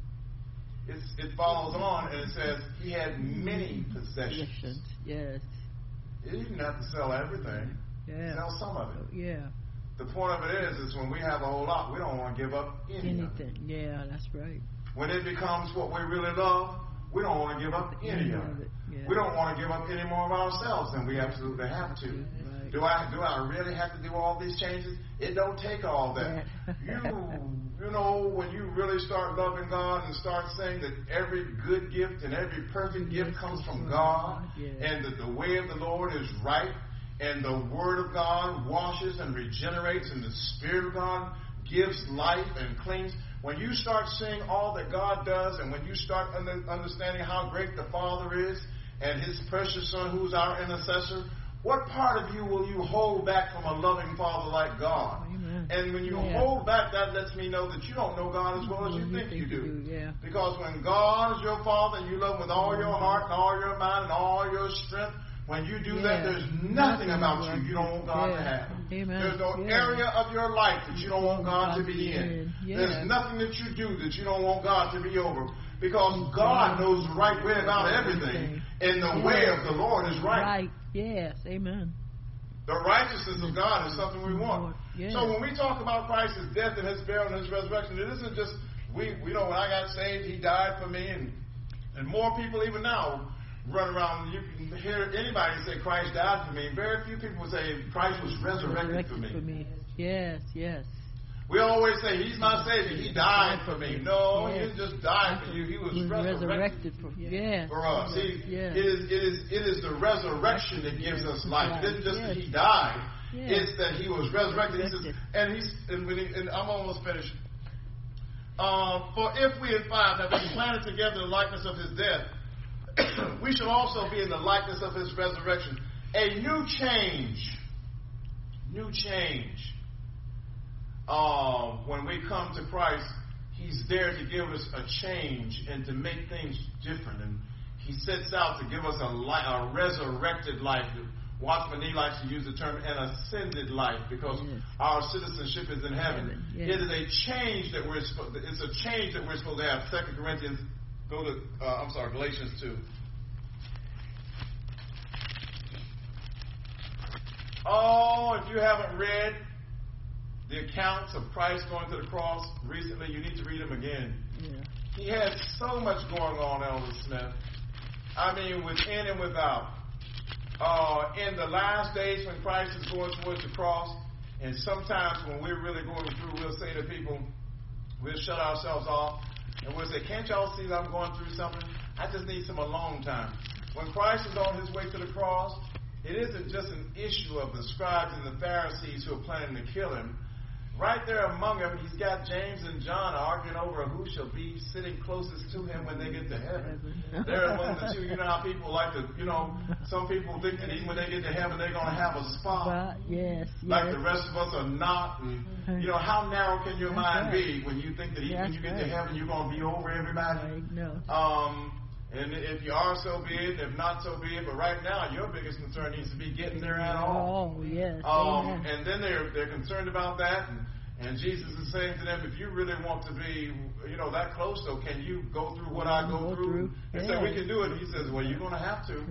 It's, it follows on and it says he had many possessions. Possessions, yes. He didn't have to sell everything. Yeah. Sell some of it. Yeah. The point of it is, is when we have a whole lot, we don't want to give up any Anything. of it. Yeah, that's right. When it becomes what we really love, we don't want to give up any of it. Yeah. We don't want to give up any more of ourselves than we absolutely have to. Right. Do I do I really have to do all these changes? It don't take all that. Yeah. you you know, when you really start loving God and start saying that every good gift and every perfect gift comes from God, yeah. and that the way of the Lord is right, and the Word of God washes and regenerates, and the Spirit of God gives life and cleans. When you start seeing all that God does, and when you start under, understanding how great the Father is, and His precious Son who's our intercessor, what part of you will you hold back from a loving Father like God? Amen. And when you yeah. hold back, that lets me know that you don't know God as well as you, you think, think you do. do yeah. Because when God is your Father and you love Him with all your heart and all your mind and all your strength, when you do yeah. that, there's nothing, nothing about you you don't want God yeah. to have. Amen. There's no yeah. area of your life that you don't want God, God to be in. in. Yeah. There's nothing that you do that you don't want God to be over. Because God knows the right way about everything, and the yeah. way of the Lord is right. Right. Yes. Amen. The righteousness of God is something we want. Yeah. So when we talk about Christ's death and His burial and His resurrection, it isn't just, we, we know when I got saved, He died for me, and, and more people even now run around. You can hear anybody say Christ died for me. Very few people say Christ was resurrected, resurrected for, me. for me. Yes, yes. We always say He's my Savior. He died for me. No, yes. He didn't just die for you. He was, was resurrected, resurrected for, yes. for us. See, yes. it is it is it is the resurrection that gives us life. It isn't just yes. that He died. Yes. It's that He was resurrected. He says, and he's and, when he, and I'm almost finished. Uh, for if we in five have been planted together in the likeness of His death, we shall also be in the likeness of His resurrection. A new change. New change. Uh, when we come to Christ, He's there to give us a change and to make things different. And He sets out to give us a, li- a resurrected life. Watchman Nee likes to use the term an ascended life because yes. our citizenship is in heaven. Yes. It is a change that we're supposed. It's a change that we're supposed to have. Second Corinthians. Go to. Uh, I'm sorry. Galatians two. Oh, if you haven't read the accounts of Christ going to the cross recently, you need to read them again. Yeah. He had so much going on, Elder Smith. I mean, within and without. Uh, in the last days when Christ is going towards the cross, and sometimes when we're really going through, we'll say to people, we'll shut ourselves off, and we'll say, can't y'all see that I'm going through something? I just need some alone time. When Christ is on His way to the cross, it isn't just an issue of the scribes and the Pharisees who are planning to kill Him. Right there among them, He's got James and John arguing over who shall be sitting closest to Him when they get to heaven. They're among the two. You know how people like to, you know, some people think that even when they get to heaven, they're going to have a spot. Right. Yes, like yes. the rest of us are not. And, you know, how narrow can your That's mind right. be when you think that even That's when you get right. to heaven, you're going to be over everybody? Right. No. Um, and if you are, so be it. If not, so be it. But right now, your biggest concern needs to be getting there at all. Oh, yes. Um, Amen. and then they're they're concerned about that. And, And Jesus is saying to them, if you really want to be, you know, that close, so can you go through what I go, go through? through. They Yeah. said, we can do it. And He says, well, you're going to have to.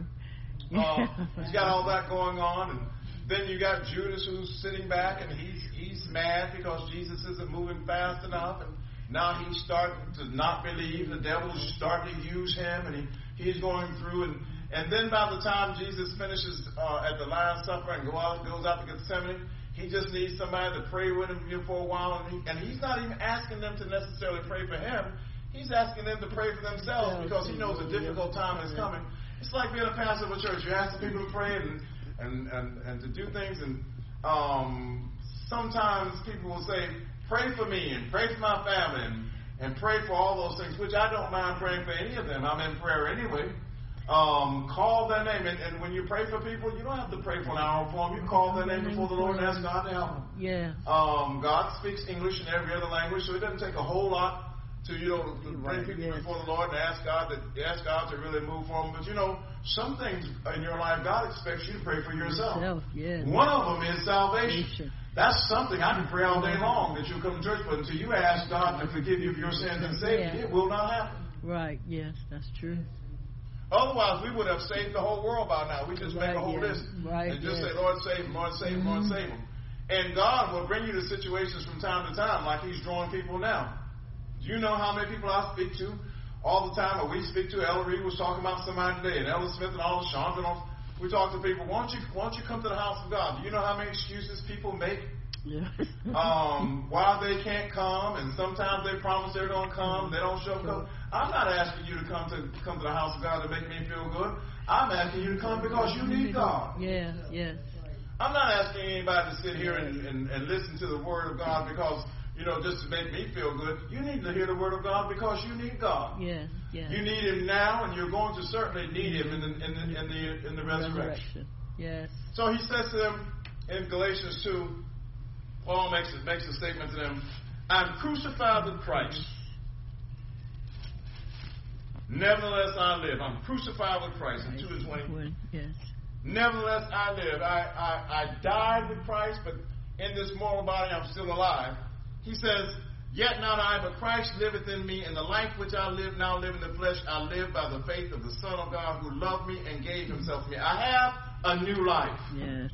Uh, he's got all that going on. And then you got Judas who's sitting back, and he's he's mad because Jesus isn't moving fast enough. And now he's starting to not believe. The devil's starting to use him, and he, he's going through. And, and then by the time Jesus finishes uh, at the Last Supper and go out, goes out to Gethsemane, he just needs somebody to pray with him for a while. And, he, and he's not even asking them to necessarily pray for him. He's asking them to pray for themselves because he knows a difficult time is coming. It's like being a pastor of a church. You ask the people to pray and, and, and, and to do things. And um, sometimes people will say, pray for me and pray for my family and, and pray for all those things, which I don't mind praying for any of them. I'm in prayer anyway. Um, call their name. And, and when you pray for people, you don't have to pray for an hour for them. You call their name before the Lord and ask God to help them. Yeah. Um, God speaks English and every other language, so it doesn't take a whole lot to, you know, to bring Right, people yes. before the Lord and ask God to ask God to really move for them. But you know, some things in your life God expects you to pray for yourself. Yourself, yes. One of them is salvation. Salvation. That's something I can pray all day long that you'll come to church, but until you ask God to forgive you of your sins and save you, Yeah. it will not happen. Right. Yes, that's true. Otherwise, we would have saved the whole world by now. We just Right, make a whole yeah. list Right, and just yes. say, Lord, save them, Lord, save them, Lord, Mhm. save them. And God will bring you to situations from time to time like He's drawing people now. Do you know how many people I speak to all the time, or we speak to? Ella Reed was talking about somebody today, and Ella Smith and all the Chandra. and all- We talk to people, why don't, you, why don't you come to the house of God? Do you know how many excuses people make Yeah. um, why they can't come, and sometimes they promise they're going to come, they don't show up. I'm not asking you to come to come to the house of God to make me feel good. I'm asking you to come because you need God. Yes, yes. I'm not asking anybody to sit here and, and, and listen to the Word of God because, you know, just to make me feel good. You need to hear the Word of God because you need God. Yes, yes. You need Him now, and you're going to certainly need Him in the in the in the, in the resurrection. Resurrection. Yes. So He says to them in Galatians two. Paul makes a, makes a statement to them, I'm crucified with Christ. Nevertheless I live. I'm crucified with Christ in two and twenty. Yes. Nevertheless I live. I, I, I died with Christ, but in this mortal body I'm still alive. He says, yet not I, but Christ liveth in me, and the life which I live now live in the flesh, I live by the faith of the Son of God who loved me and gave Himself for me. I have a new life. Yes.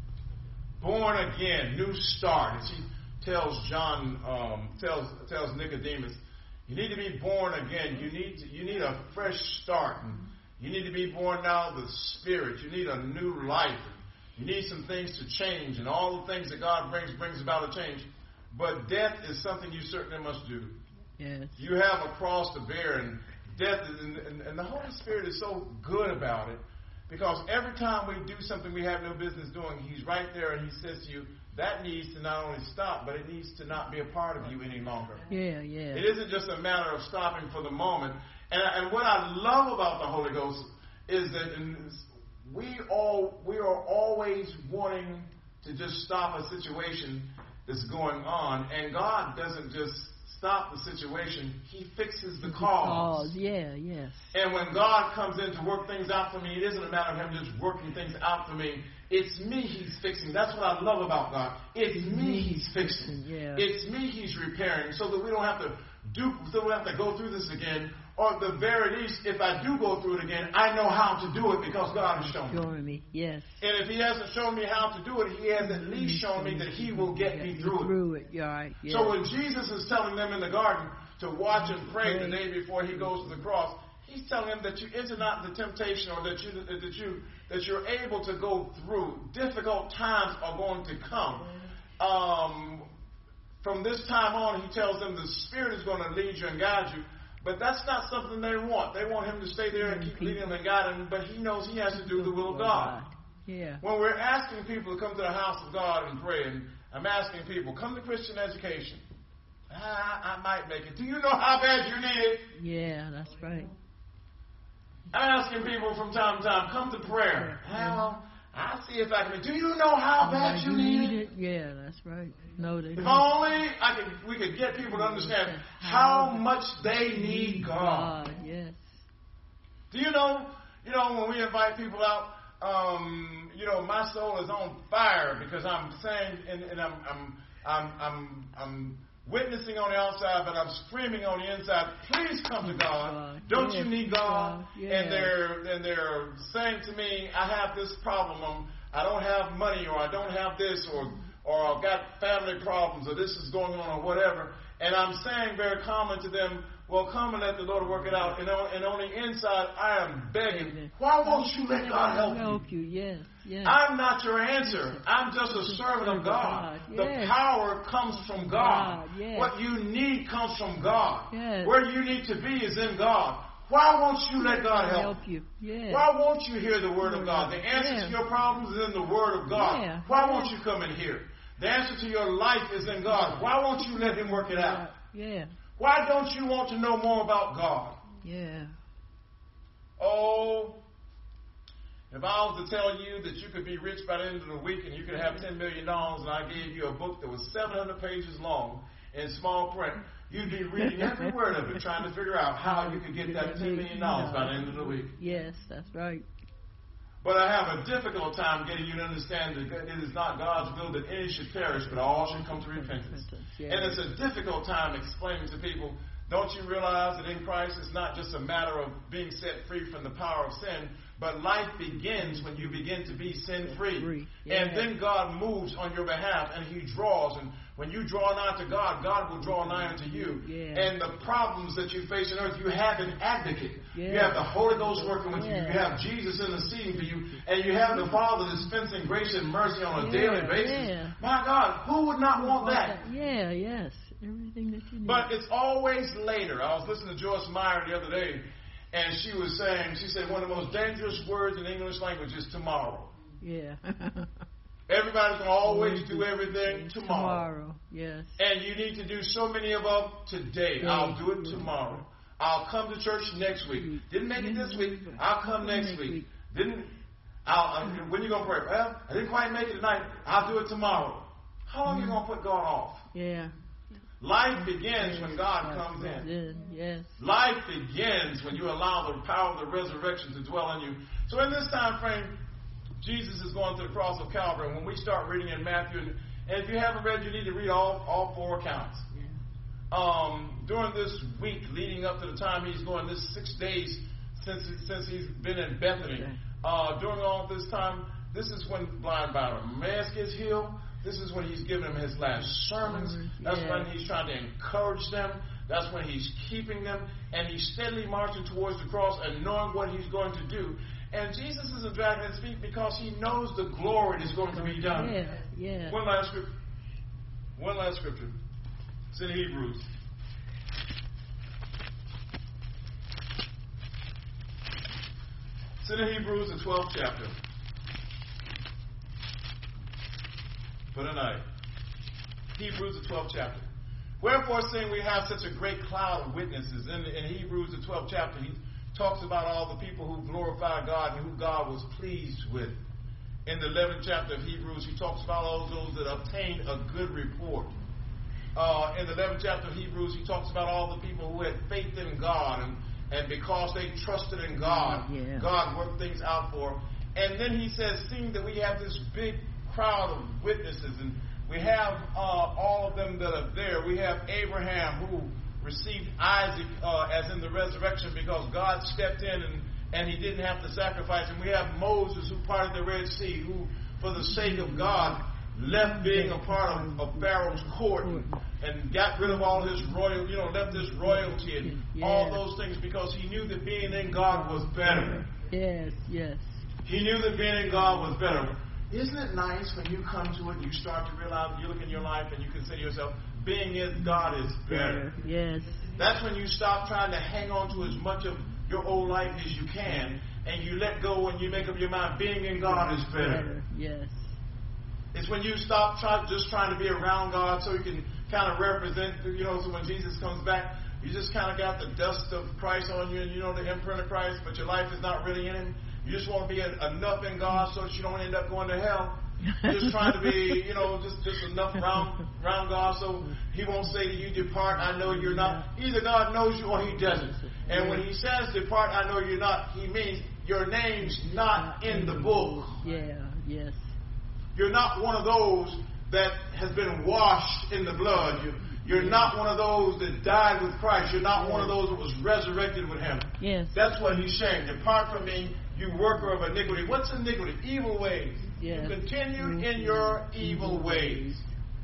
Born again, new start. As he tells John, um, tells tells Nicodemus, you need to be born again. You need to, you need a fresh start. And you need to be born now of the Spirit. You need a new life. You need some things to change, and all the things that God brings brings about a change. But death is something you certainly must do. Yes. You have a cross to bear, and death is, and, and, and the Holy Spirit is so good about it. Because every time we do something we have no business doing, He's right there and He says to you, that needs to not only stop, but it needs to not be a part of you any longer. Yeah, yeah. It isn't just a matter of stopping for the moment. And, and what I love about the Holy Ghost is that we all we are always wanting to just stop a situation that's going on. And God doesn't just stop the situation, He fixes the cause. cause. Yeah, yes. And when God comes in to work things out for me, it isn't a matter of Him just working things out for me. It's me He's fixing. That's what I love about God. It's me He's fixing. Yeah. It's me He's repairing, so that we don't have to do, so we don't have to go through this again. Or at the very least, if I do go through it again, I know how to do it because God has shown me. Showing me, yes. And if He hasn't shown me how to do it, He has at least shown me that He will get me through it. Through it, yeah, right. Yes. So when Jesus is telling them in the garden to watch and pray the day before He goes to the cross, He's telling them that you enter not the temptation, or that you that you that you're able to go through. Difficult times are going to come. Um, from this time on, He tells them the Spirit is going to lead you and guide you. But that's not something they want. They want Him to stay there and keep leading them and guiding them. But He knows He has to do the will of God. Yeah. When we're asking people to come to the house of God and pray, and I'm asking people, come to Christian education. I, I might make it. Do you know how bad you need it? Yeah, that's right. I'm asking people from time to time, come to prayer. Well, I'll see if I can. Do you know how bad you need it? Yeah, that's right. No, they If don't. only I could, we could get people to understand how much they need God. God, yes. Do you know, you know, when we invite people out, um, you know, my soul is on fire because I'm saying, and, and I'm, I'm, I'm, I'm, I'm witnessing on the outside, but I'm screaming on the inside. Please come to God. Don't yes, you need God? God. Yes. And they're and they're saying to me, I have this problem. I'm, I don't have money, or I don't have this, or or I've got family problems, or this is going on, or whatever. And I'm saying very common to them, well, come and let the Lord work it out. And on, and on the inside, I am begging, why won't you let God help you? Help you, yes, yes. I'm not your answer. I'm just a servant of God. The power comes from God. yes. What you need comes from God. Yes. Where you need to be is in God. Why won't you let God help help you? Yes. Why won't you hear the Word of God? The answer Yeah. to your problems is in the Word of God. Yeah. Why Yeah. won't you come and hear? The answer to your life is in God. Why won't you let Him work it out? Yeah. Why don't you want to know more about God? Yeah. Oh, if I was to tell you that you could be rich by the end of the week and you could have ten million dollars, and I gave you a book that was seven hundred pages long in small print, you'd be reading every word of it, trying to figure out how you could get that ten million dollars by the end of the week. Yes, that's right. But I have a difficult time getting you to understand that it is not God's will that any should perish, but all should come to repentance. Yeah. And it's a difficult time explaining to people, don't you realize that in Christ it's not just a matter of being set free from the power of sin, but life begins when you begin to be sin-free. Yeah. And then God moves on your behalf and He draws. And when you draw nigh to God, God will draw nigh unto you. Yeah. And the problems that you face on earth, you have an advocate. Yeah. You have the Holy Ghost working with Yeah. you. You have Jesus interceding for you. And you have the Father dispensing grace and mercy on a Yeah. daily basis. Yeah. My God, who would not want that? Yeah, yes. Everything that you need. But it's always later. I was listening to Joyce Meyer the other day, and she was saying, she said, one of the most dangerous words in the English language is tomorrow. Yeah. Everybody's going to always do everything tomorrow. Tomorrow, yes. And you need to do so many of them today. I'll do it tomorrow. I'll come to church next week. Didn't make it this week. I'll come next week. Didn't. I'll, uh, when you going to pray? Well, I didn't quite make it tonight. I'll do it tomorrow. How long are you going to put God off? Yeah. Life begins when God comes in. Yes. Life begins when you allow the power of the resurrection to dwell in you. So in this time frame, Jesus is going to the cross of Calvary. And when we start reading in Matthew, and if you haven't read, you need to read all, all four accounts. Um, during this week leading up to the time he's going, this six days since since he's been in Bethany, uh, during all this time, this is when blind Bartimaeus gets healed. This is when he's giving them his last sermons. That's yeah. when he's trying to encourage them. That's when he's keeping them. And he's steadily marching towards the cross and knowing what he's going to do. And Jesus isn't dragging his feet because he knows the glory that's going to be done. Yeah, yeah. One last scripture. One last scripture. It's in Hebrews. It's in Hebrews, the twelfth chapter. For tonight. Hebrews, the twelfth chapter. Wherefore, seeing we have such a great cloud of witnesses, in, in Hebrews, the twelfth chapter, he talks about all the people who glorify God and who God was pleased with. In the eleventh chapter of Hebrews, he talks about all those that obtained a good report. Uh, in the eleventh chapter of Hebrews, he talks about all the people who had faith in God, and, and because they trusted in God, yeah. God worked things out for them. And then he says, seeing that we have this big crowd of witnesses, and we have uh, all of them that are there. We have Abraham, who received Isaac uh, as in the resurrection because God stepped in and, and he didn't have to sacrifice him. We have Moses, who parted the Red Sea, who for the sake of God left being a part of, of Pharaoh's court and, and got rid of all his royal, you know, left his royalty and yeah. all those things because he knew that being in God was better. Yes, yes. He knew that being in God was better. Isn't it nice when you come to it and you start to realize, you look in your life and you consider yourself, being in God is better. Yes. That's when you stop trying to hang on to as much of your old life as you can and you let go and you make up your mind, being in God is better. Yes. It's when you stop try, just trying to be around God so you can kind of represent, you know, so when Jesus comes back, you just kind of got the dust of Christ on you and you know the imprint of Christ, but your life is not really in Him. You just want to be enough in God so that you don't end up going to hell. You're just trying to be, you know, just, just enough around, around God so He won't say to you, depart, I know you're not. Either God knows you or He doesn't. And when He says, depart, I know you're not, He means your name's not in the book. Yeah, yes. You're not one of those that has been washed in the blood. You, you're not one of those that died with Christ. You're not one of those that was resurrected with Him. Yes. That's what He's saying. Depart from me, you worker of iniquity. What's iniquity? Evil ways. Yes. You continued in your evil ways.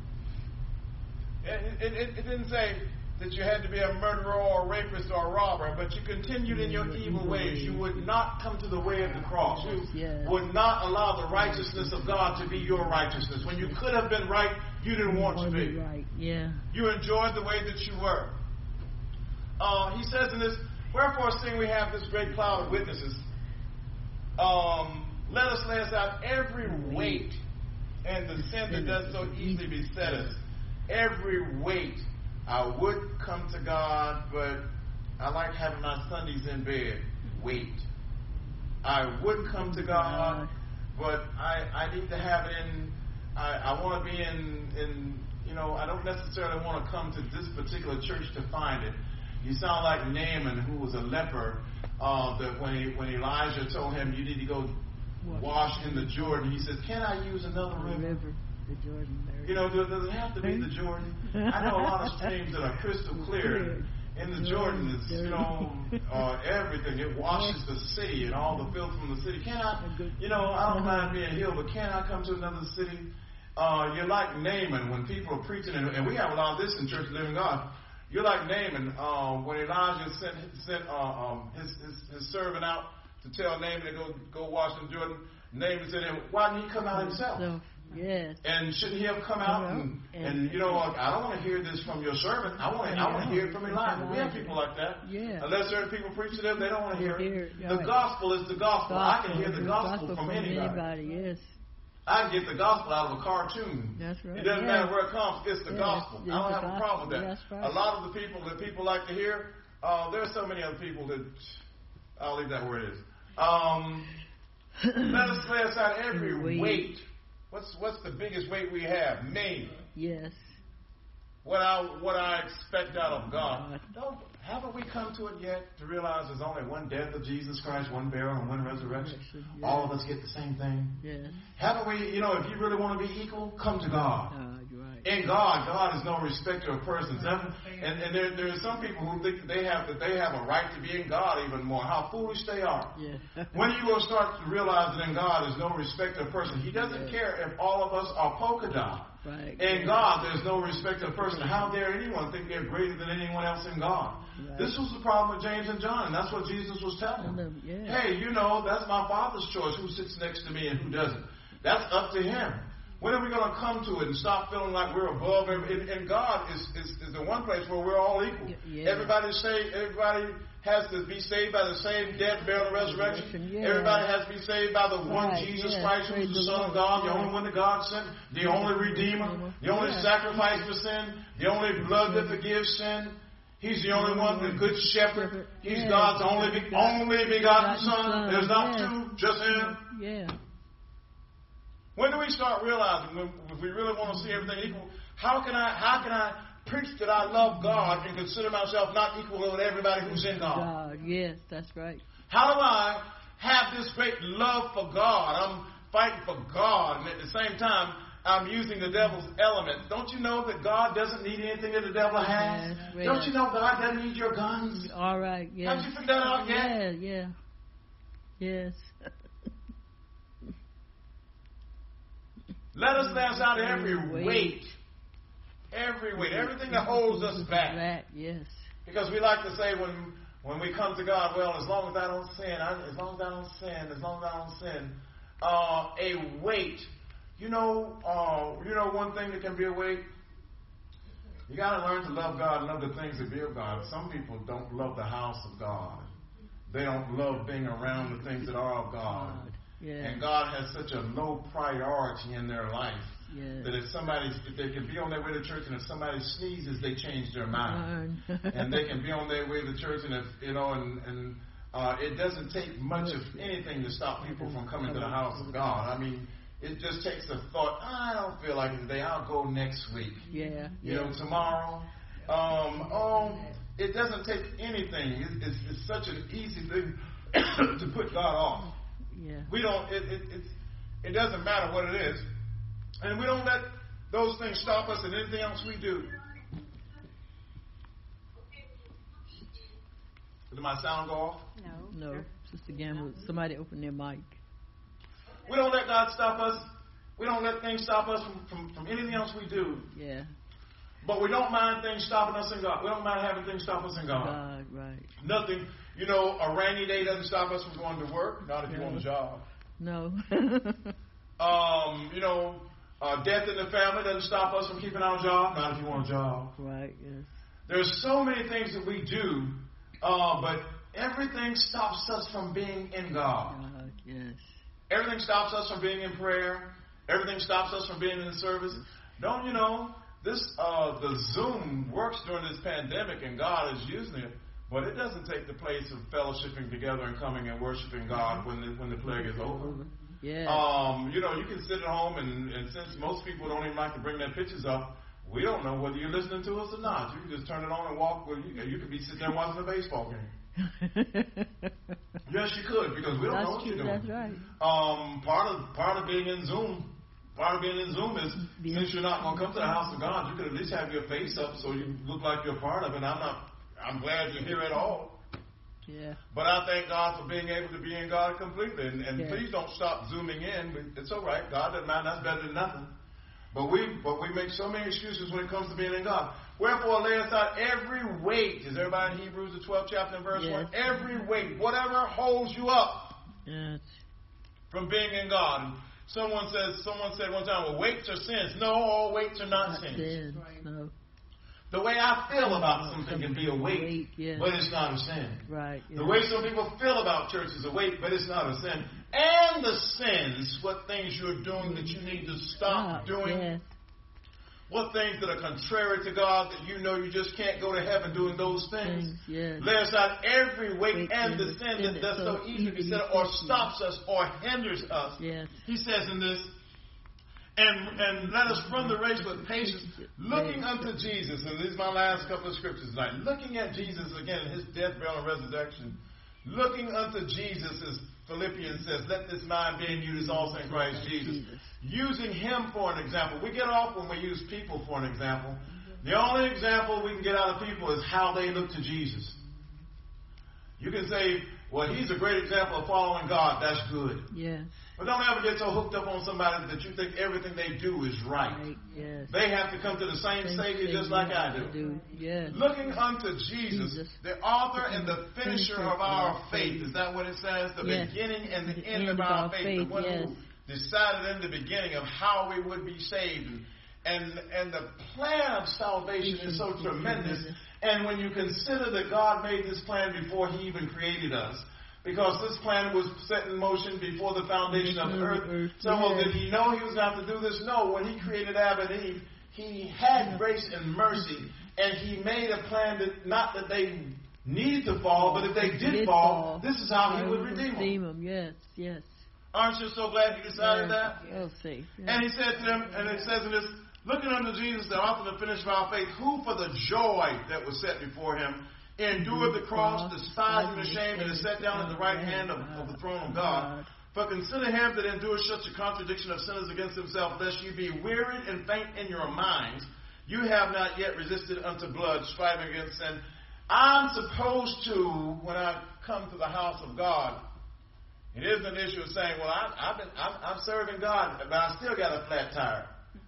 It, it, it, it didn't say that you had to be a murderer or a rapist or a robber, but you continued in your evil ways. You would not come to the way of the cross. You yes. would not allow the righteousness of God to be your righteousness. When you could have been right, you didn't want to be. Right. Yeah. You enjoyed the way that you were. Uh, he says in this, wherefore, seeing we have this great cloud of witnesses, um, let us lay aside every weight and the sin that does so easily beset us. Every weight. I would come to God, but I like having my Sundays in bed. Wait. I would come to God, but I, I need to have it in, I, I want to be in, in, you know, I don't necessarily want to come to this particular church to find it. You sound like Naaman, who was a leper, uh, that when, he, when Elijah told him, you need to go wash in the Jordan. He says, "Can I use another The river?" river, the Jordan. There. You know, does, does it have to be the Jordan? I know a lot of streams that are crystal clear. In the Jordan is, you know, uh, everything. It washes the city and all the filth from the city. Can I, you know, I don't mind being healed, but can I come to another city? Uh, you're like Naaman when people are preaching, and, and we have a lot of this in Church of the Living God. You're like Naaman uh, when Elijah sent sent uh, um, his, his his servant out to tell Naaman to go go wash in Jordan. Naaman said, "Why didn't he come out himself?" So, yes. And shouldn't he have come out and, and, and you know, I don't want to hear this from your servant. I want to, I want to hear it from Elijah. We have people like that. Yeah. Unless certain people preach to them, they don't want to hear it. Hear, The right. gospel is the gospel. gospel. I can hear the gospel, gospel from, from anybody. anybody. Yes. I can get the gospel out of a cartoon. That's right. It doesn't yeah. matter where it comes. It's the yeah, gospel. it's I don't the have a gospel. problem with that. That's right. A lot of the people that people like to hear, uh, there are so many other people that, I'll leave that where it is. Um, let us lay aside every Weight. weight. What's what's the biggest weight we have? Name. Yes. What I what I expect out of God. Don't haven't we come to it yet to realize there's only one death of Jesus Christ, one burial, and one resurrection? Yes. All of us get the same thing. Yes. Haven't we? You know, if you really want to be equal, come to God. Uh, you're right. In God, God is no respecter of persons. And, and there, there are some people who think that they have that they have a right to be in God even more. How foolish they are. Yeah. When you will start to realize that in God is no respecter of person, He doesn't Yeah. care if all of us are polka dot. Right. In God, there's no respect of person. How dare anyone think they're greater than anyone else in God? Right. This was the problem with James and John, and that's what Jesus was telling them. Yeah. Hey, you know, that's my Father's choice who sits next to me and who doesn't. That's up to Him. When are we going to come to it and stop feeling like we're above? And, and God is, is, is the one place where we're all equal. Yeah. Everybody say, everybody has to be saved by the same death, burial, and resurrection. Yeah. Everybody has to be saved by the one Right. Jesus Yeah. Christ, who's Praise the the Son Lord. of God, the Yeah. only one that God sent, the only Redeemer, the only Yeah. sacrifice for sin, the only blood that forgives sin. He's the only one, the good shepherd. He's Yeah. God's only be- only begotten Son. Son. There's not Yes. two, just Him. Yeah. When do we start realizing, when, if we really want to see everything equal, how can I how can I preach that I love God and consider myself not equal with everybody who's in God? God. Yes, that's right. How do I have this great love for God? I'm fighting for God, and at the same time, I'm using the devil's elements. Don't you know that God doesn't need anything that the devil has? Yes, Don't yes. you know God doesn't need your guns? All right. Yeah. Haven't you figured that out yet? Yeah. Yeah. Yes. Let us lay aside every weight. Every weight. Everything that holds us back. Back. Yes. Because we like to say when when we come to God, well, as long as I don't sin, I, as long as I don't sin, as long as I don't sin, uh, a weight. You know, uh, you know one thing that can be a weight. You got to learn to love God and love the things that be of God. Some people don't love the house of God. They don't love being around the things that are of God. Yeah. And God has such a low priority in their life Yeah. that if somebody, if they can be on their way to church, and if somebody sneezes, they change their mind. And they can be on their way to church, and if you know, and, and uh, it doesn't take much of anything to stop people from coming to the house of God. I mean, it just takes a thought. I don't feel like it today. I'll go next week. Yeah. You know, tomorrow. Um, oh, it doesn't take anything. It, it's, it's such an easy thing to put God off. Yeah. We don't. It, it, it's, it doesn't matter what it is, and we don't let those things stop us in anything else we do. Did my sound go off? No. No. Sister Gamble, somebody open their mic. We don't let God stop us. We don't let things stop us from, from, from anything else we do. Yeah. But we don't mind things stopping us in God. We don't mind having things stop us in God. God, right. Nothing. You know, a rainy day doesn't stop us from going to work. Not if you No. want a job. No. Um, you know, uh, death in the family doesn't stop us from keeping our job. Not if you want a job. Right, yes. There's so many things that we do, uh, but everything stops us from being in God. God, yes. Everything stops us from being in prayer. Everything stops us from being in the service. Don't you know, this uh, the Zoom works during this pandemic, and God is using it, but it doesn't take the place of fellowshipping together and coming and worshiping God when the, when the plague is over. Yeah. Um, you know, you can sit at home, and, and since most people don't even like to bring their pictures up, we don't know whether you're listening to us or not. You can just turn it on and walk. Well, you, you could be sitting there watching a baseball game. Yes, you could, because we don't That's know what true, you're doing. That's right. Um, part of part of being in Zoom, part of being in Zoom is Yeah. since you're not going to come to the house of God, you could at least have your face up so you look like you're part of it. I'm not. I'm glad you're here at all. Yeah. But I thank God for being able to be in God completely. And, and Yeah. please don't stop zooming in. It's all right. God doesn't mind. That's better than nothing. But we but we make so many excuses when it comes to being in God. Wherefore lay aside every weight. Is everybody in Hebrews the twelfth chapter and verse Yes. one? Every weight, whatever holds you up Yes. from being in God. And someone says someone said one time, well, weights are sins. No, all weights are not, Not sins. sins. No. The way I feel about something can be a weight, Weight, yes. but it's not a sin. Right. The yes. way some people feel about church is a weight, but it's not a sin. And the sins, what things you're doing that you need to stop Ah, doing, yes. what things that are contrary to God that you know you just can't go to heaven doing those things. Things, yes. Lay aside every weight Weight and and the the sin sin that that does so so easily easily beset or besets you. stops us or hinders us. Yes. He says in this, and and let us run the race with patience, looking unto Jesus. And these are my last couple of scriptures tonight. Looking at Jesus again, his death, burial, and resurrection. Looking unto Jesus, as Philippians says, let this mind be in you that's also in Christ Jesus. Jesus. Using him for an example. We get off when we use people for an example. The only example we can get out of people is how they look to Jesus. You can say, well, he's a great example of following God. That's good. Yes. But don't ever get so hooked up on somebody that you think everything they do is right. Right. Yes. They have to come to the same Same Savior thing just like I you do. do. Yes. Looking unto Jesus, Jesus, the author and the finisher of our faith. Is that what it says? The Yes. beginning and the, The end, end of of our our faith. faith, The one yes. who decided in the beginning of how we would be saved. And, and, and the plan of salvation is so tremendous. And when you consider that God made this plan before he even created us, because this plan was set in motion before the foundation of the earth. Earth, So well, yes. did he know he was going to have to do this? No. When he created Adam and Eve, he had grace and mercy, and he made a plan that not that they needed to fall, but if they did, Did fall, fall. this is how he would redeem them. Redeem them. Yes. Yes. Aren't you so glad you decided yes. that? Oh, see. Yes. And he said to them, and it says in this, looking unto Jesus, the author and the finisher of our faith, who for the joy that was set before him endured the cross, despising the shame, and is set down at the right hand of, of the throne of God. For consider him that endures such a contradiction of sinners against himself, lest you be wearied and faint in your minds. You have not yet resisted unto blood, striving against sin. I'm supposed to, when I come to the house of God, it isn't an issue of saying, well, I, I've been, I'm, I'm serving God, but I still got a flat tire.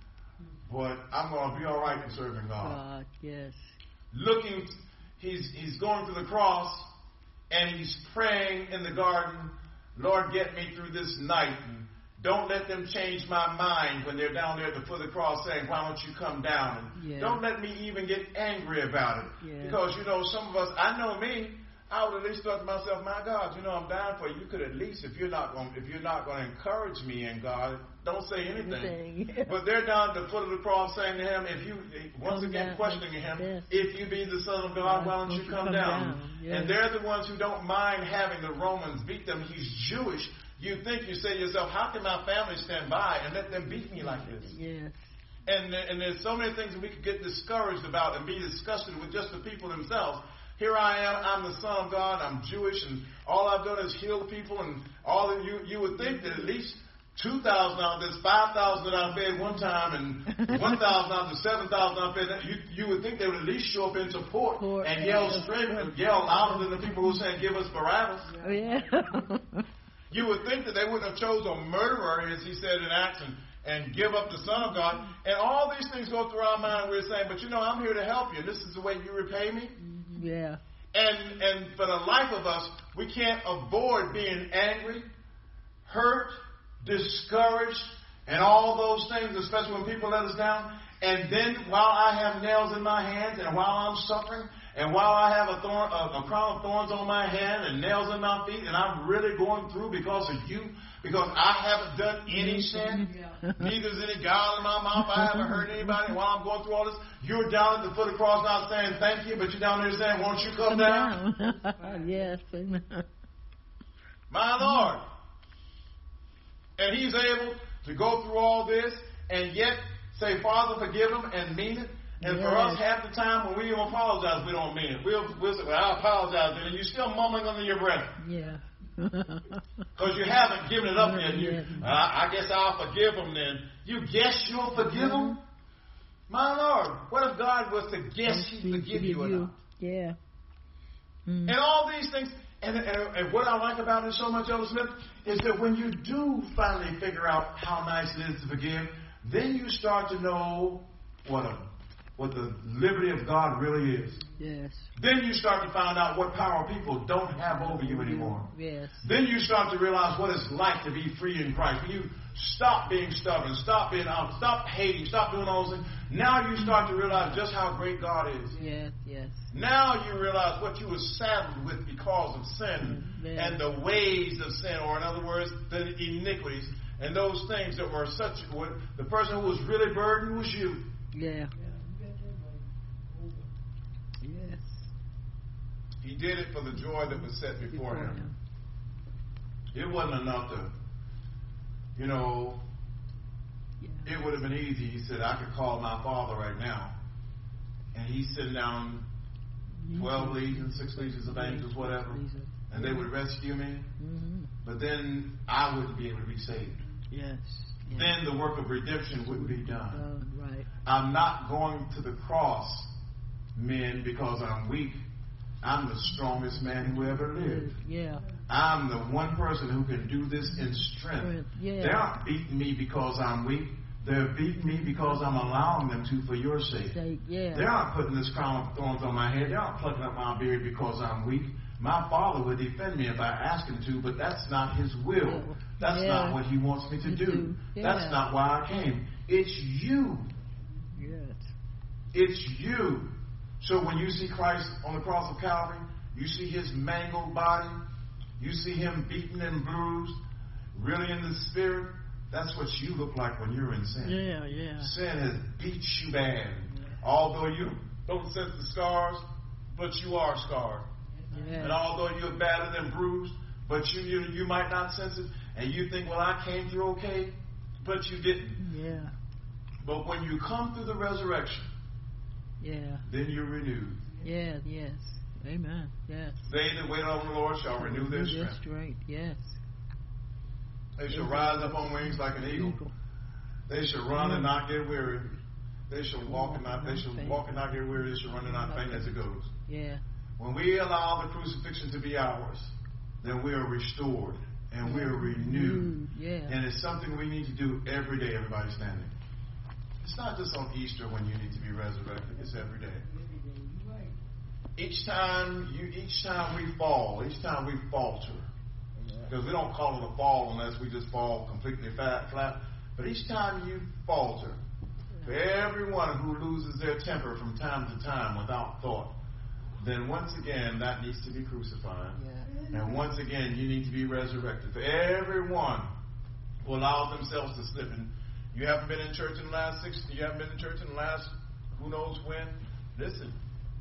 But I'm going to be all right in serving God. God. Yes. Looking, he's he's going to the cross, and he's praying in the garden, Lord, get me through this night. And don't let them change my mind when they're down there at the foot of the cross saying, why don't you come down? And Yeah. don't let me even get angry about it. Yeah. Because, you know, some of us, I know me, I would at least thought to myself, my God, you know, I'm dying for you. You could at least, if you're not going, if you're not going to encourage me in God, don't say anything. Anything. But they're down at the foot of the cross saying to him, if you, once Come again down, questioning him, yes. if you be the Son of God, why don't you come down? Yes. And they're the ones who don't mind having the Romans beat them. He's Jewish. You think, you say to yourself, how can my family stand by and let them beat me like this? Yes. And, and there's so many things that we could get discouraged about and be disgusted with just the people themselves. Here I am, I'm the Son of God, I'm Jewish, and all I've done is heal people, and all of you, you would think that at least two thousand out of this, five thousand that I fed one time, and one thousand out of the seven thousand I fed, you, you would think they would at least show up in support Support. and yell straight, yell louder than the people who saying, give us Barabbas. Oh, yeah. You would think that they wouldn't have chose a murderer, as he said in Acts, and, and give up the Son of God. And all these things go through our mind. We're saying, but you know, I'm here to help you. This is the way you repay me. Yeah. And and for the life of us, we can't avoid being angry, hurt, discouraged, and all those things, especially when people let us down. And then while I have nails in my hands, and while I'm suffering, and while I have a, thorn, a, a crown of thorns on my hand and nails in my feet, and I'm really going through because of you, because I haven't done any sin, yeah. Neither is any guile in my mouth, I haven't hurt anybody, and while I'm going through all this, you're down at the foot of the cross not saying thank you, but you're down there saying, won't you come, come down? down. Yes, amen. My Lord. And he's able to go through all this and yet say, Father, forgive them, and mean it. And yes. for us, half the time when we don't apologize, we don't mean it. We'll, we'll say, well, I apologize, and you're still mumbling under your breath. Yeah. Because you haven't given it up yet. You, uh, I guess I'll forgive them then. You guess you'll forgive them? My Lord, what if God was to guess he'd forgive you or not? Yeah. Mm. And all these things, and, and, and what I like about it so much, Elder Smith, is that when you do finally figure out how nice it is to forgive, then you start to know what a what the liberty of God really is. Yes. Then you start to find out what power people don't have over you anymore. Yes. Then you start to realize what it's like to be free in Christ. When you stop being stubborn, stop being out, stop hating, stop doing all those things, now you start to realize just how great God is. Yes, yes. Now you realize what you were saddled with because of sin yes. and the ways of sin, or in other words, the iniquities and those things that were such. The person who was really burdened was you. Yeah. Yes. He did it for the joy that was set before, before him. him. It wasn't enough to, you know, yeah. It would have been easy. He said, I could call my father right now. And he's sitting down twelve legions, six legions of angels, whatever. And they would rescue me. Mm-hmm. But then I wouldn't be able to be saved. Yes. yes. Then the work of redemption wouldn't be done. Uh, right. I'm not going to the cross, men, because I'm weak. I'm the strongest man who ever lived. Yeah. I'm the one person who can do this in strength. Yeah. They aren't beating me because I'm weak. They're beating me because I'm allowing them to for your sake. Sake, yeah. They aren't putting this crown of thorns on my head. They aren't plucking up my beard because I'm weak. My Father would defend me if I asked him to, but that's not his will. That's yeah. not what he wants me to do. Yeah. That's not why I came. It's you. Yes. It's you. So when you see Christ on the cross of Calvary, you see his mangled body, you see him beaten and bruised, really in the spirit, that's what you look like when you're in sin. Yeah, yeah. Sin has beat you bad. Yeah. Although you don't sense the scars, but you are scarred. Yeah. And although you're battered and bruised, but you, you you might not sense it, and you think, well, I came through okay, but you didn't. Yeah. But when you come through the resurrection, yeah, then you're renewed. Yeah, yes. Amen. Yes. They that wait on the Lord shall renew their strength. strength. Yes. They shall rise up on wings like an eagle. They shall run and not get weary. They shall walk and not. They shall walk and not get weary. They shall run and not faint as it goes. Yeah. When we allow the crucifixion to be ours, then we are restored and we are renewed. Yeah. And it's something we need to do every day. Everybody standing. It's not just on Easter when you need to be resurrected. It's every day. Each time you, each time we fall, each time we falter, because we don't call it a fall unless we just fall completely flat, flat. But each time you falter, for everyone who loses their temper from time to time without thought, then once again that needs to be crucified, yeah. And once again you need to be resurrected. For everyone who allows themselves to slip in. You haven't been in church in the last six. You haven't been in church in the last who knows when. Listen,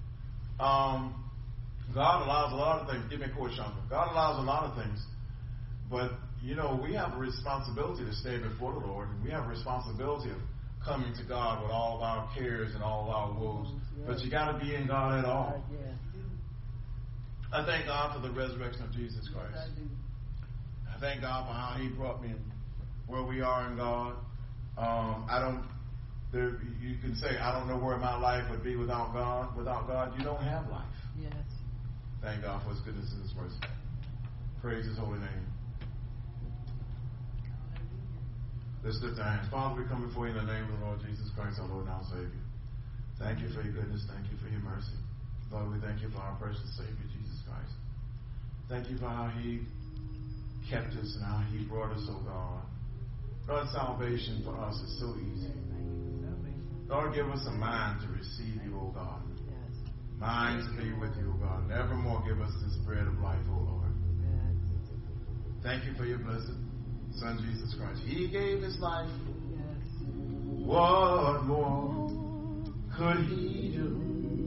um, God allows a lot of things. Give me a chord, Shankar. God allows a lot of things, but you know we have a responsibility to stay before the Lord, and we have a responsibility of coming to God with all of our cares and all of our woes. Yes. But you got to be in God at all. Uh, yes. I thank God for the resurrection of Jesus Christ. Yes, I, I thank God for how He brought me where we are in God. Um, I don't. There, you can say, I don't know where my life would be without God. Without God, you don't have life. Yes. Thank God for His goodness and His mercy. Praise His holy name. Let's lift our hands. Father, we come before you in the name of the Lord Jesus Christ, our Lord and our Savior. Thank you for your goodness. Thank you for your mercy. Lord, we thank you for our precious Savior, Jesus Christ. Thank you for how He kept us and how He brought us, oh God. Lord, salvation for us is so easy. Lord, give us a mind to receive you, O God. Yes. Mind to be with you, O God. And evermore give us this bread of life, O Lord. Yes. Thank you for your blessed Son, Jesus Christ. He gave His life. Yes. What more could He do?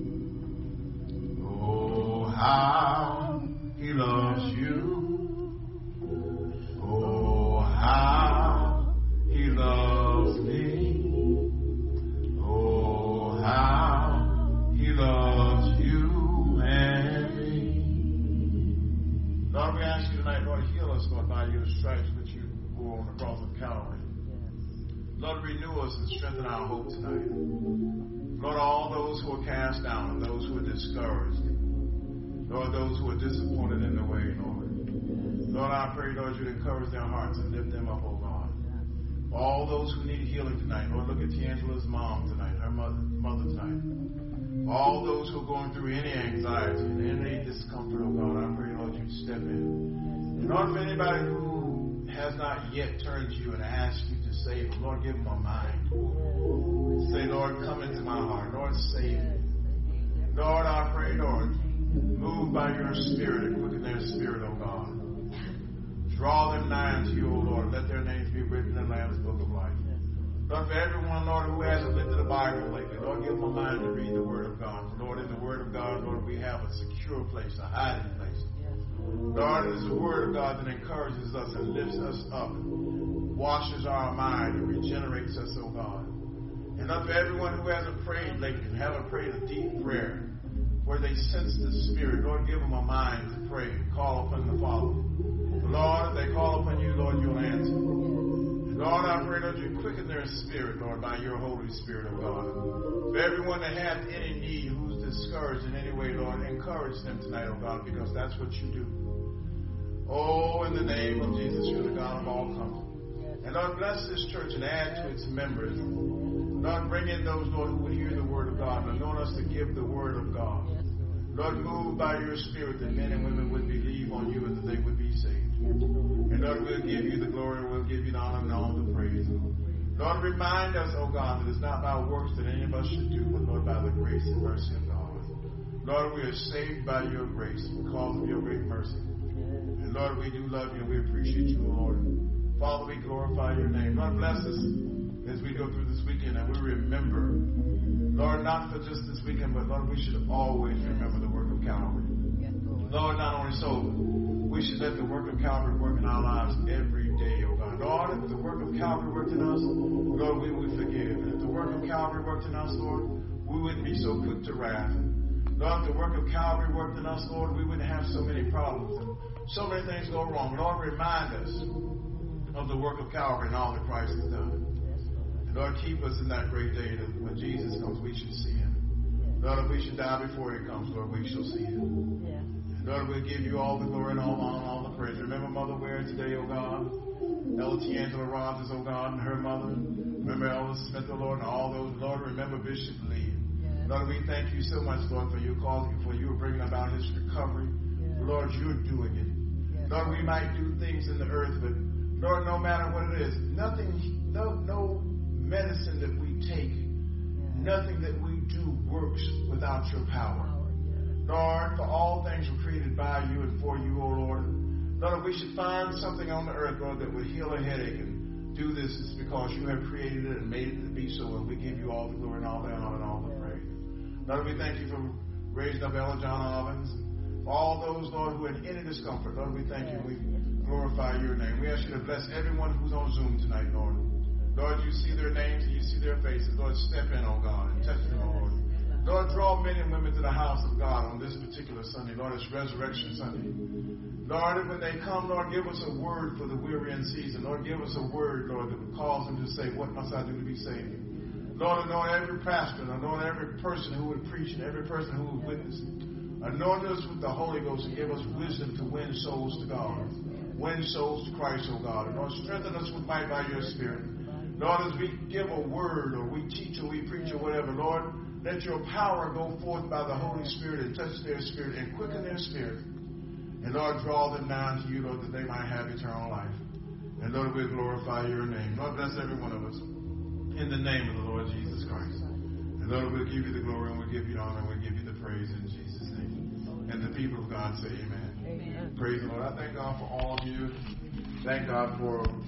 Oh, how He loves you. Oh, how He loves me. by your stripes which you bore on the cross of Calvary. Lord, renew us and strengthen our hope tonight. Lord, all those who are cast down, those who are discouraged, Lord, those who are disappointed in the way, Lord. Lord, I pray, Lord, you'd encourage their hearts and lift them up, oh God. For all those who need healing tonight, Lord, look at Tiangela's mom tonight, her mother, mother tonight. For all those who are going through any anxiety and any discomfort, oh God, I pray, Lord, you'd step in. And Lord, for anybody who has not yet turned to you and asked you to save them, Lord, give them a mind. Say, Lord, come into my heart. Lord, save me. Lord, I pray, Lord, move by your spirit and quicken their spirit, oh God. Draw them nigh unto you, O Lord. Let their names be written in the Lamb's book of life. Lord, for everyone, Lord, who hasn't looked at the Bible lately, Lord, give them a mind to read the Word of God. For, Lord, in the Word of God, Lord, we have a secure place, a hiding place. Lord, it is the Word of God that encourages us and lifts us up, washes our mind, and regenerates us, O God. And Lord, for everyone who hasn't prayed lately and haven't prayed a deep prayer, where they sense the Spirit, Lord, give them a mind to pray and call upon the Father. Lord, if they call upon you, Lord, you'll answer. And Lord, I pray, Lord, you quicken their spirit, Lord, by your Holy Spirit, oh God. For everyone that has any need, who's discouraged in any way, Lord, encourage them tonight, oh God, because that's what you do. Oh, in the name of Jesus, you're the God of all comfort. And Lord, bless this church and add to its members. Lord, bring in those, Lord, who would hear the word of God and anoint us to give the word of God. Lord, move by your spirit that men and women would believe on you and that they would be saved. And Lord, we'll give you the glory, we'll give you the honor and all the praise. Lord, remind us, oh God, that it's not by works that any of us should do, but Lord, by the grace and mercy of God. Lord, we are saved by your grace because of your great mercy. And Lord, we do love you and we appreciate you, Lord. Father, we glorify your name. Lord, bless us as we go through this weekend and we remember, Lord, not for just this weekend, but Lord, we should always remember the work of Calvary. Lord, not only so, we should let the work of Calvary work in our lives every day, oh God. Lord, if the work of Calvary worked in us, Lord, we would forgive. And if the work of Calvary worked in us, Lord, we wouldn't be so quick to wrath. Lord, if the work of Calvary worked in us, Lord, we wouldn't have so many problems and so many things go wrong. Lord, remind us of the work of Calvary and all that Christ has done. And Lord, keep us in that great day that when Jesus comes, we should see him. Lord, if we should die before he comes, Lord, we shall see him. Lord, we'll give you all the glory and all the honor and all the praise. Remember Mother Ware today, oh God. Ella Tiangela Rogers, oh God, and her mother. Remember Ella Smith, oh Lord, and all those. Lord, remember Bishop Lee. Yes. Lord, we thank you so much, Lord, for you causing, for you bringing about his recovery. Yes. Lord, you're doing it. Yes. Lord, we might do things in the earth, but Lord, no matter what it is, nothing, no, no medicine that we take, yes. nothing that we do works without your power. Lord, for all things were created by you and for you, O Lord. Lord, if we should find something on the earth, Lord, that would heal a headache and do this, it's because you have created it and made it to be so, and we give you all the glory and all the honor and all the praise. Lord, we thank you for raising up Ella John Ovens. For all those, Lord, who had any discomfort, Lord, we thank you. We glorify your name. We ask you to bless everyone who's on Zoom tonight, Lord. Lord, you see their names and you see their faces. Lord, step in, oh God, and touch them, oh Lord. Lord, draw men and women to the house of God on this particular Sunday. Lord, it's Resurrection Sunday. Lord, when they come, Lord, give us a word for the weary in season. Lord, give us a word, Lord, that would cause them to say, what must I do to be saved? Lord, anoint every pastor, anoint every person who would preach and every person who would witness. Anoint us with the Holy Ghost and give us wisdom to win souls to God. Win souls to Christ, oh God. And Lord, strengthen us with might by your Spirit. Lord, as we give a word or we teach or we preach or whatever, Lord, let your power go forth by the Holy Spirit and touch their spirit and quicken their spirit. And Lord, draw them down to you, Lord, that they might have eternal life. And Lord, we glorify your name. Lord, bless every one of us in the name of the Lord Jesus Christ. And Lord, we'll give you the glory and we'll give you the honor and we'll give you the praise in Jesus' name. And the people of God say amen. Amen. Praise the Lord. I thank God for all of you. Thank God for